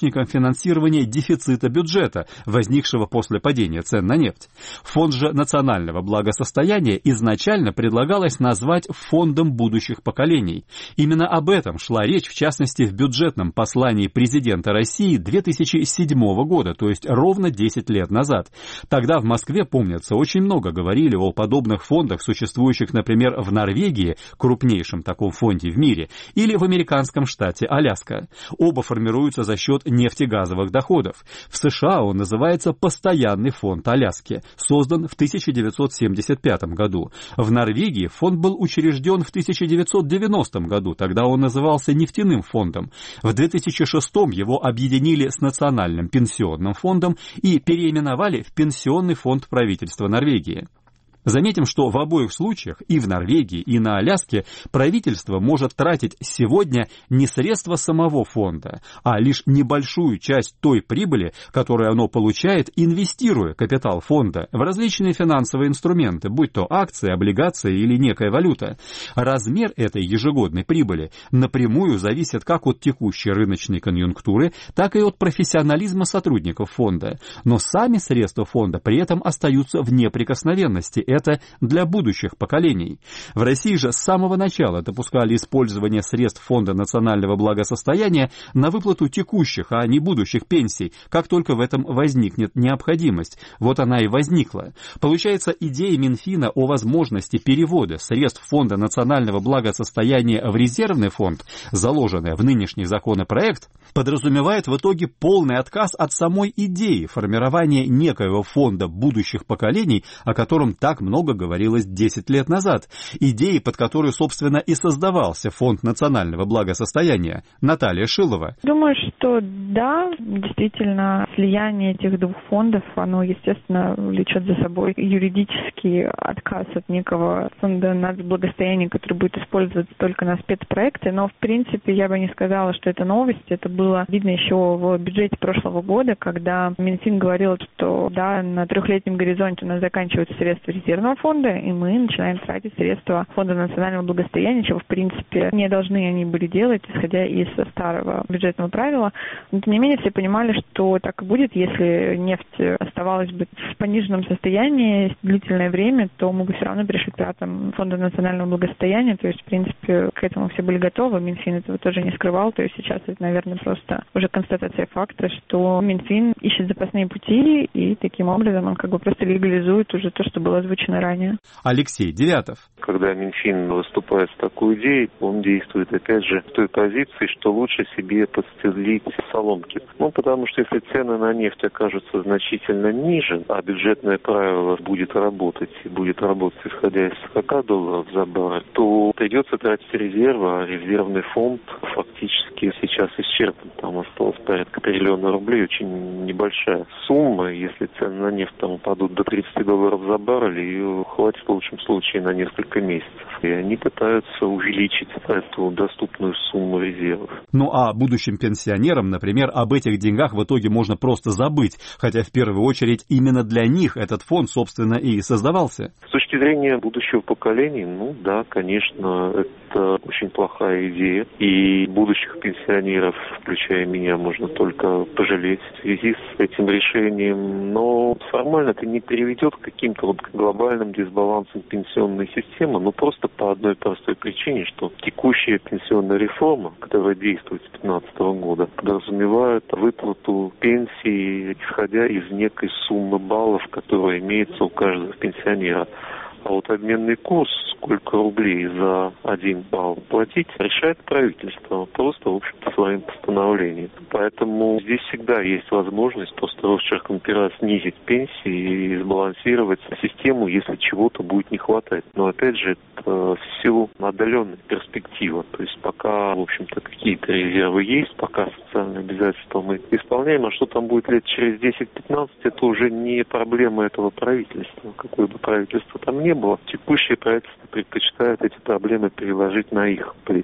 финансирование дефицита бюджета, возникшего после падения цен на нефть. Фонд же национального благосостояния изначально предлагалось назвать фондом будущих поколений. Именно об этом шла речь, в частности, в бюджетном послании президента России две тысячи седьмого года, то есть ровно десять лет назад. Тогда в Москве, помнится, очень много говорили о подобных фондах, существующих, например, в Норвегии, крупнейшем таком фонде в мире, или в американском штате Аляска. Оба формируются за счет нефтегазовых доходов. В США он называется «Постоянный фонд Аляски», создан в тысяча девятьсот семьдесят пятом году. В Норвегии фонд был учрежден в тысяча девятьсот девяностом году, тогда он назывался нефтяным фондом. В две тысячи шестом его объединили с Национальным пенсионным фондом и переименовали в Пенсионный фонд правительства Норвегии. Заметим, что в обоих случаях, и в Норвегии, и на Аляске, правительство может тратить сегодня не средства самого фонда, а лишь небольшую часть той прибыли, которую оно получает, инвестируя капитал фонда в различные финансовые инструменты, будь то акции, облигации или некая валюта. Размер этой ежегодной прибыли напрямую зависит как от текущей рыночной конъюнктуры, так и от профессионализма сотрудников фонда. Но сами средства фонда при этом остаются в неприкосновенности. Это для будущих поколений. В России же с самого начала допускали использование средств Фонда национального благосостояния на выплату текущих, а не будущих пенсий, как только в этом возникнет необходимость. Вот она и возникла. Получается, идея Минфина о возможности перевода средств Фонда национального благосостояния в резервный фонд, заложенная в нынешний законопроект, подразумевает в итоге полный отказ от самой идеи формирования некоего фонда будущих поколений, о котором так много говорилось десять лет назад. Идеи, под которую, собственно, и создавался Фонд национального благосостояния. Наталья Шилова. Думаю, что да, действительно, слияние этих двух фондов, оно, естественно, влечет за собой юридический отказ от некого фонда нацблагосостояния, который будет использоваться только на спецпроекты. Но, в принципе, я бы не сказала, что это новость. Это было видно еще в бюджете прошлого года, когда Минфин говорил, что да, на трехлетнем горизонте у нас заканчиваются средства резервного фонда, и мы начинаем тратить средства Фонда национального благосостояния, чего, в принципе, не должны они были делать, исходя из старого бюджетного правила. Но, тем не менее, все понимали, что так и будет. Если нефть оставалась бы в пониженном состоянии длительное время, то мы бы все равно перешли к тратам Фонда национального благосостояния. То есть, в принципе, к этому все были готовы. Минфин этого тоже не скрывал. То есть сейчас это, наверное, просто уже констатация факта, что Минфин ищет запасные пути, и таким образом он как бы просто легализует уже то, что было озвучено ранее. Алексей Девятов. Когда Минфин выступает с такой идеей, он действует, опять же, в той позиции, что лучше себе подстелить соломки. Ну, потому что если цены на нефть окажутся значительно ниже, а бюджетное правило будет работать, и будет работать исходя из сорока долларов за баррель, то придется тратить резервы, а резервный фонд фактически сейчас исчерпан. Там осталось порядка триллиона рублей, очень небольшая сумма. Если цены на нефть там упадут до тридцати долларов за баррель, ее хватит в лучшем случае на несколько месяцев. И они пытаются увеличить эту доступную сумму резервов. Ну а будущим пенсионерам, например, об этих деньгах в итоге можно просто забыть, хотя в первую очередь именно для них этот фонд, собственно, и создавался. С точки зрения будущего поколения, ну да, конечно, это очень плохая идея. И будущих пенсионеров, включая меня, можно только пожалеть в связи с этим решением. Но формально это не приведет к каким-то вот глобальным дисбалансам пенсионной системы, но просто по одной простой причине, что текущая пенсионная реформа, которая действует с две тысячи пятнадцатого года, подразумевает выплату пенсии, исходя из некой суммы баллов, которая имеется у каждого пенсионера. А вот обменный курс, сколько рублей за один балл платить, решает правительство просто, в общем-то, своим постановлением. Поэтому здесь всегда есть возможность просто росчерком пера снизить пенсии и сбалансировать систему, если чего-то будет не хватать. Но, опять же, это все отдаленная перспектива. То есть пока, в общем-то, какие-то резервы есть, пока социальные обязательства мы исполняем, а что там будет лет через десять-пятнадцать, это уже не проблема этого правительства. Какое бы правительство там ни было, текущее правительство предпочитает эти проблемы переложить на их плечи.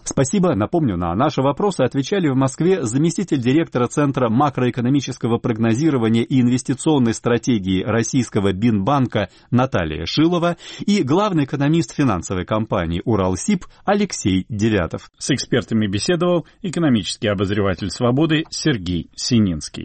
Спасибо. Напомню, на наши вопросы отвечали в Москве заместитель директора Центра макроэкономического прогнозирования и инвестиционной стратегии Российского Бинбанка Наталья Шилова и главный экономист финансовой компании «Уралсиб» Алексей Девятов. С экспертами беседовал экономический обозреватель «Свободы» Сергей Сининский.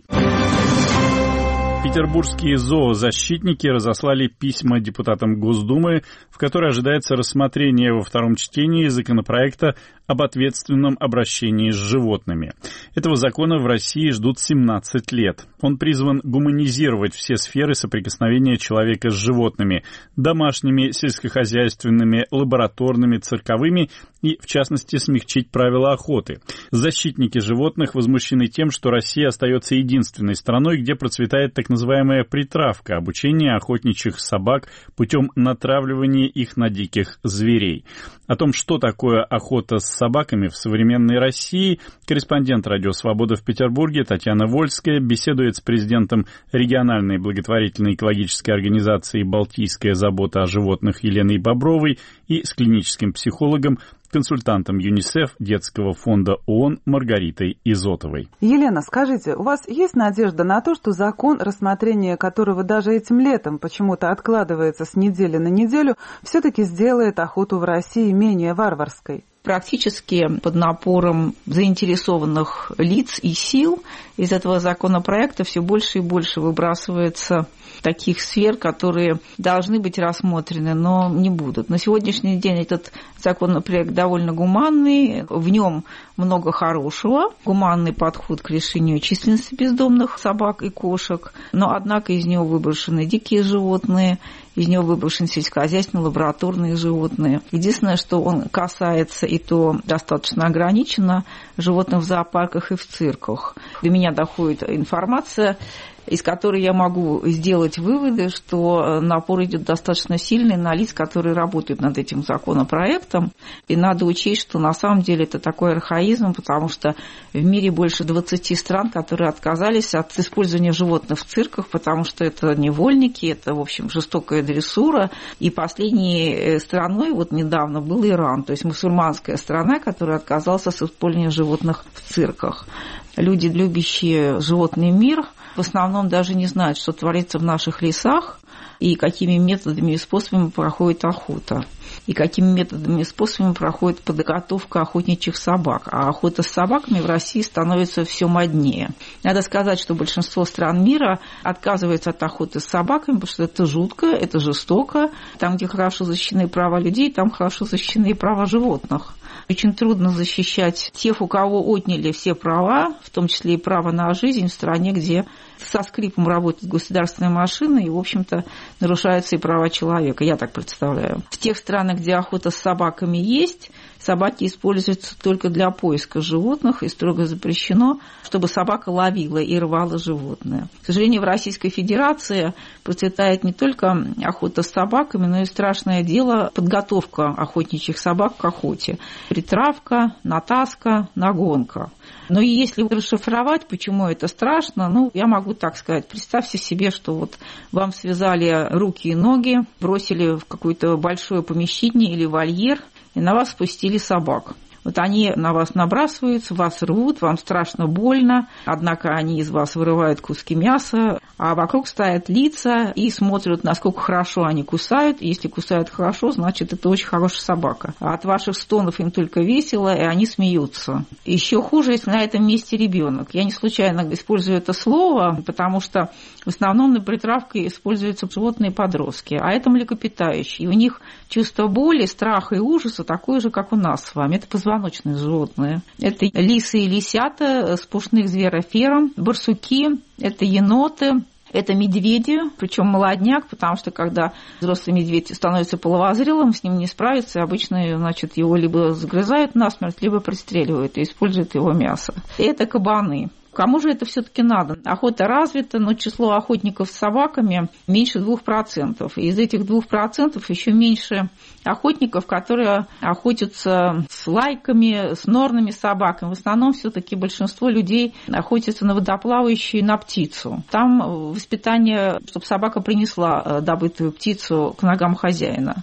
Петербургские зоозащитники разослали письма депутатам Госдумы, в которой ожидается рассмотрение во втором чтении законопроекта об ответственном обращении с животными. Этого закона в России ждут семнадцать лет. Он призван гуманизировать все сферы соприкосновения человека с животными – домашними, сельскохозяйственными, лабораторными, цирковыми и, в частности, смягчить правила охоты. Защитники животных возмущены тем, что Россия остается единственной страной, где процветает так называемая притравка – обучение охотничьих собак путем натравливания их на диких зверей. О том, что такое охота с собаками в современной России, корреспондент «Радио Свобода» в Петербурге Татьяна Вольская беседует с президентом региональной благотворительной экологической организации «Балтийская забота о животных» Еленой Бобровой и с клиническим психологом, консультантом ЮНИСЕФ Детского фонда ООН Маргаритой Изотовой. Елена, скажите, у вас есть надежда на то, что закон, рассмотрение которого даже этим летом почему-то откладывается с недели на неделю, все-таки сделает охоту в России менее варварской? Практически под напором заинтересованных лиц и сил из этого законопроекта все больше и больше выбрасывается таких сфер, которые должны быть рассмотрены, но не будут. На сегодняшний день этот законопроект довольно гуманный, в нем много хорошего, гуманный подход к решению численности бездомных собак и кошек, но, однако, из него выброшены дикие животные, из него выброшены сельскохозяйственные, лабораторные животные. Единственное, что он касается, и то достаточно ограничено, животных в зоопарках и в цирках. До меня доходит информация, из которой я могу сделать выводы, что напор идет достаточно сильный на лиц, которые работают над этим законопроектом. И надо учесть, что на самом деле это такой архаизм, потому что в мире больше двадцати стран, которые отказались от использования животных в цирках, потому что это невольники, это, в общем, жестокая дрессура. И последней страной вот недавно был Иран, то есть мусульманская страна, которая отказалась от использования животных в цирках. Люди, любящие животный мир, в основном даже не знают, что творится в наших лесах и какими методами и способами проходит охота, и какими методами и способами проходит подготовка охотничьих собак. А охота с собаками в России становится все моднее. Надо сказать, что большинство стран мира отказывается от охоты с собаками, потому что это жутко, это жестоко. Там, где хорошо защищены права людей, там хорошо защищены и права животных. Очень трудно защищать тех, у кого отняли все права, в том числе и право на жизнь в стране, где со скрипом работает государственная машина и, в общем-то, нарушаются и права человека. Я так представляю. В тех странах, где охота с собаками есть, собаки используются только для поиска животных, и строго запрещено, чтобы собака ловила и рвала животное. К сожалению, в Российской Федерации процветает не только охота с собаками, но и страшное дело подготовка охотничьих собак к охоте. Притравка, натаска, нагонка. Но и если расшифровать, почему это страшно, ну, я могу так сказать. Представьте себе, что вот вам связали руки и ноги, бросили в какое-то большое помещение или вольер, и на вас спустили собак. Вот они на вас набрасываются, вас рвут, вам страшно больно, однако они из вас вырывают куски мяса, а вокруг стоят лица и смотрят, насколько хорошо они кусают. Если кусают хорошо, значит, это очень хорошая собака. А от ваших стонов им только весело, и они смеются. Еще хуже, если на этом месте ребенок. Я не случайно использую это слово, потому что в основном на притравке используются животные подростки, а это млекопитающие. И у них чувство боли, страха и ужаса такое же, как у нас с вами. Это позвоночные животные. Это лисы и лисята с пушных звероферм, барсуки, это еноты, это медведи, причем молодняк, потому что когда взрослый медведь становится половозрелым, с ним не справиться, обычно, значит, его либо загрызают насмерть, либо пристреливают и используют его мясо. И это кабаны. Кому же это все-таки надо? Охота развита, но число охотников с собаками меньше двух процентов. И из этих двух процентов еще меньше охотников, которые охотятся с лайками, с норными собаками. В основном все-таки большинство людей охотятся на водоплавающую и на птицу. Там воспитание, чтобы собака принесла добытую птицу к ногам хозяина.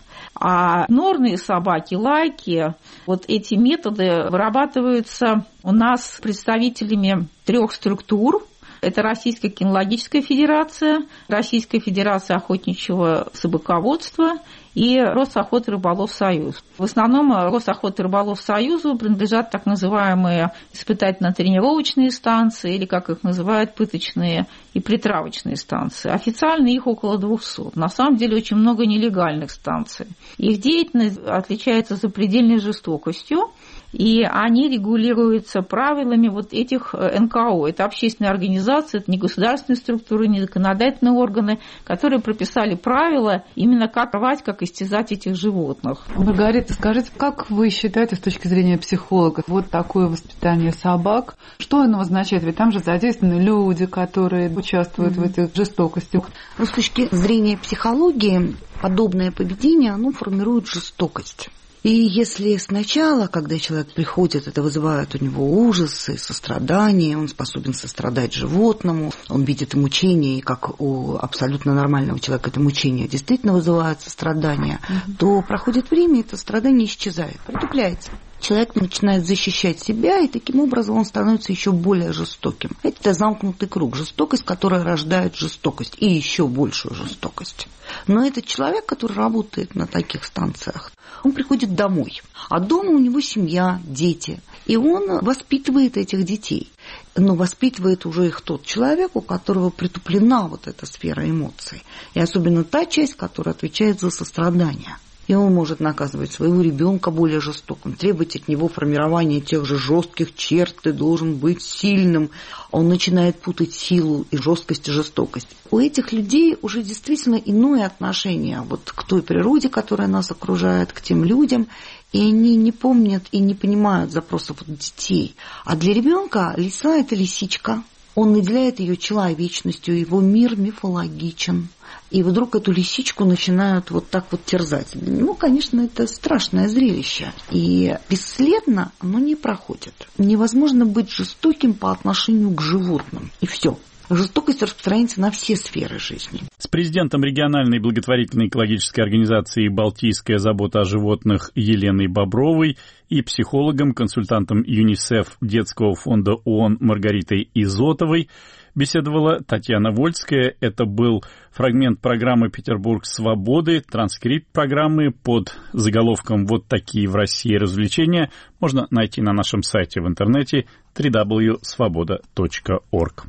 А норные собаки, лайки, вот эти методы вырабатываются у нас представителями трех структур. Это Российская кинологическая федерация, Российская федерация охотничьего собаководства и Росохота и рыболов Союз. В основном Росохота и рыболов Союзу принадлежат так называемые испытательно-тренировочные станции, или, как их называют, пыточные и притравочные станции. Официально их около двухсот. На самом деле очень много нелегальных станций. Их деятельность отличается запредельной жестокостью, и они регулируются правилами вот этих эн ка о. Это общественные организации, это не государственные структуры, не законодательные органы, которые прописали правила именно как рвать, как истязать этих животных. Маргарита, скажите, как вы считаете с точки зрения психолога вот такое воспитание собак? Что оно означает? Ведь там же задействованы люди, которые участвуют mm-hmm. в этих жестокостях. Но с точки зрения психологии подобное поведение, оно формирует жестокость. И если сначала, когда человек приходит, это вызывает у него ужас и сострадание, он способен сострадать животному, он видит мучение, и как у абсолютно нормального человека это мучение действительно вызывает сострадание, mm-hmm. то проходит время, и это страдание исчезает, притупляется. Человек начинает защищать себя, и таким образом он становится еще более жестоким. Это замкнутый круг. Жестокость, которая рождает жестокость и еще большую жестокость. Но этот человек, который работает на таких станциях, он приходит домой. А дома у него семья, дети. И он воспитывает этих детей. Но воспитывает уже их тот человек, у которого притуплена вот эта сфера эмоций. И особенно та часть, которая отвечает за сострадание. И он может наказывать своего ребенка более жестоким, требовать от него формирования тех же жестких черт, ты должен быть сильным. Он начинает путать силу и жесткость и жестокость. У этих людей уже действительно иное отношение вот к той природе, которая нас окружает, к тем людям, и они не помнят и не понимают запросов детей. А для ребенка лиса – это лисичка. Он наделяет ее человечностью, его мир мифологичен. И вдруг эту лисичку начинают вот так вот терзать. Для него, конечно, это страшное зрелище. И бесследно оно не проходит. Невозможно быть жестоким по отношению к животным. И все. Жестокость распространяется на все сферы жизни. С президентом региональной благотворительной экологической организации «Балтийская забота о животных» Еленой Бобровой и психологом, консультантом ЮНИСЕФ Детского фонда ООН Маргаритой Изотовой беседовала Татьяна Вольская. Это был фрагмент программы «Петербург свободы». Транскрипт программы под заголовком «Вот такие в России развлечения» можно найти на нашем сайте в интернете дабл ю дабл ю дабл ю точка свобода точка орг.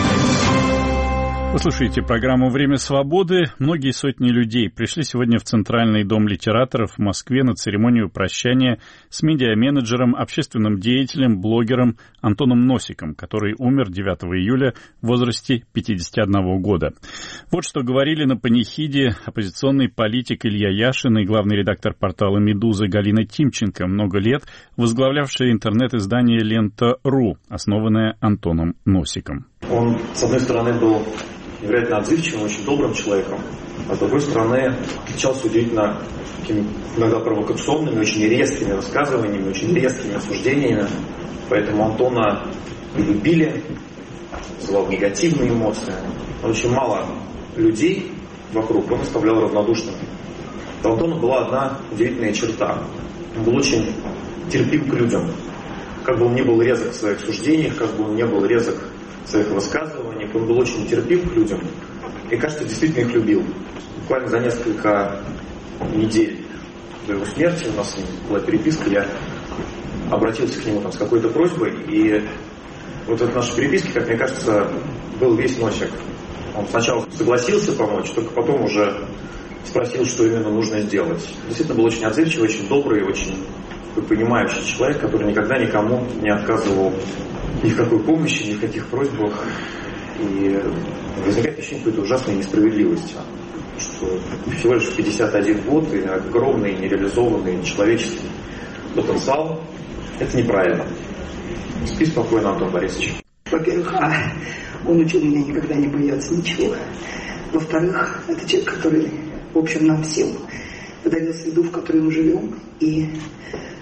Вы слушаете программу «Время свободы». Многие сотни людей пришли сегодня в Центральный дом литераторов в Москве на церемонию прощания с медиаменеджером, общественным деятелем, блогером Антоном Носиком, который умер девятого июля в возрасте пятидесяти одного года. Вот что говорили на панихиде оппозиционный политик Илья Яшин и главный редактор портала «Медуза» Галина Тимченко, много лет возглавлявшая интернет-издание «Лента.ру», основанное Антоном Носиком. Он, с одной стороны, был невероятно отзывчивым, очень добрым человеком, а с другой стороны, отличался удивительно такими иногда провокационными, очень резкими высказываниями, очень резкими осуждениями. Поэтому Антона и любили, вызывал негативные эмоции. Но очень мало людей вокруг он оставлял равнодушным. У Антона была одна удивительная черта. Он был очень терпим к людям. Как бы он ни был резок в своих суждениях, как бы он не был резок в своих высказываниях, он был очень терпим к людям и, кажется, действительно их любил. Буквально за несколько недель до его смерти у нас была переписка, я обратился к нему там с какой-то просьбой, и вот в нашей переписке, как мне кажется, был весь Носик. Он сначала согласился помочь, только потом уже спросил, что именно нужно сделать. Действительно был очень отзывчивый, очень добрый, очень понимающий человек, который никогда никому не отказывал ни в какой помощи, ни в каких просьбах. И возникает ощущение какой-то ужасной несправедливости, что всего лишь пятьдесят один год и огромный нереализованный человеческий потенциал — это неправильно. Спи спокойно, Антон Борисович. Во-первых, он учил меня никогда не бояться ничего. Во-вторых, это человек, который, в общем, нам всем подарил среду, в которой мы живем. И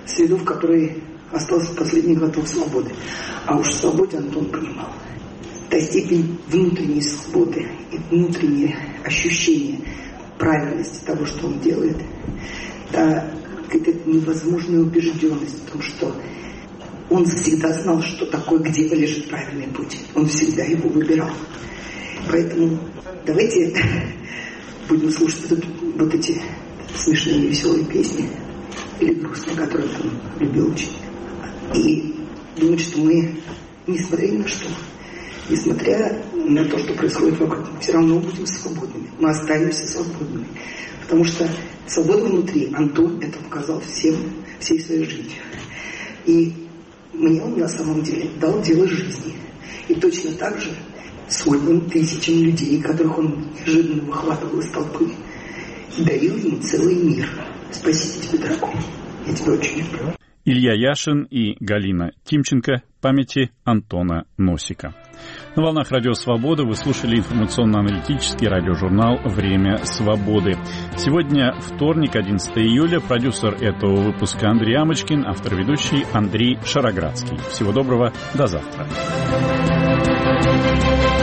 среду, в которой остался последний глоток свободы. А уж в свободе Антон понимал. Та степень внутренней свободы и внутреннее ощущение правильности того, что он делает, та какая-то невозможная убежденность в том, что он всегда знал, что такое, где лежит правильный путь. Он всегда его выбирал. Поэтому давайте будем слушать вот, вот эти смешные, веселые песни или грустные, которые он любил учить. И думать, что мы, несмотря ни на что, несмотря на то, что происходит вокруг, все равно будем свободными. Мы останемся свободными. Потому что свобода внутри, Антон это показал всем, всей своей жизнью. И мне он на самом деле дал дело жизни. И точно так же сотням, тысячам людей, которых он неожиданно выхватывал из толпы, и дарил им целый мир. Спасибо тебе, дорогой. Я тебя очень люблю. Илья Яшин и Галина Тимченко. Памяти Антона Носика. На волнах Радио Свобода вы слушали информационно-аналитический радиожурнал «Время свободы». Сегодня вторник, одиннадцатое июля. Продюсер этого выпуска Андрей Амочкин, автор-ведущий Андрей Шароградский. Всего доброго, до завтра.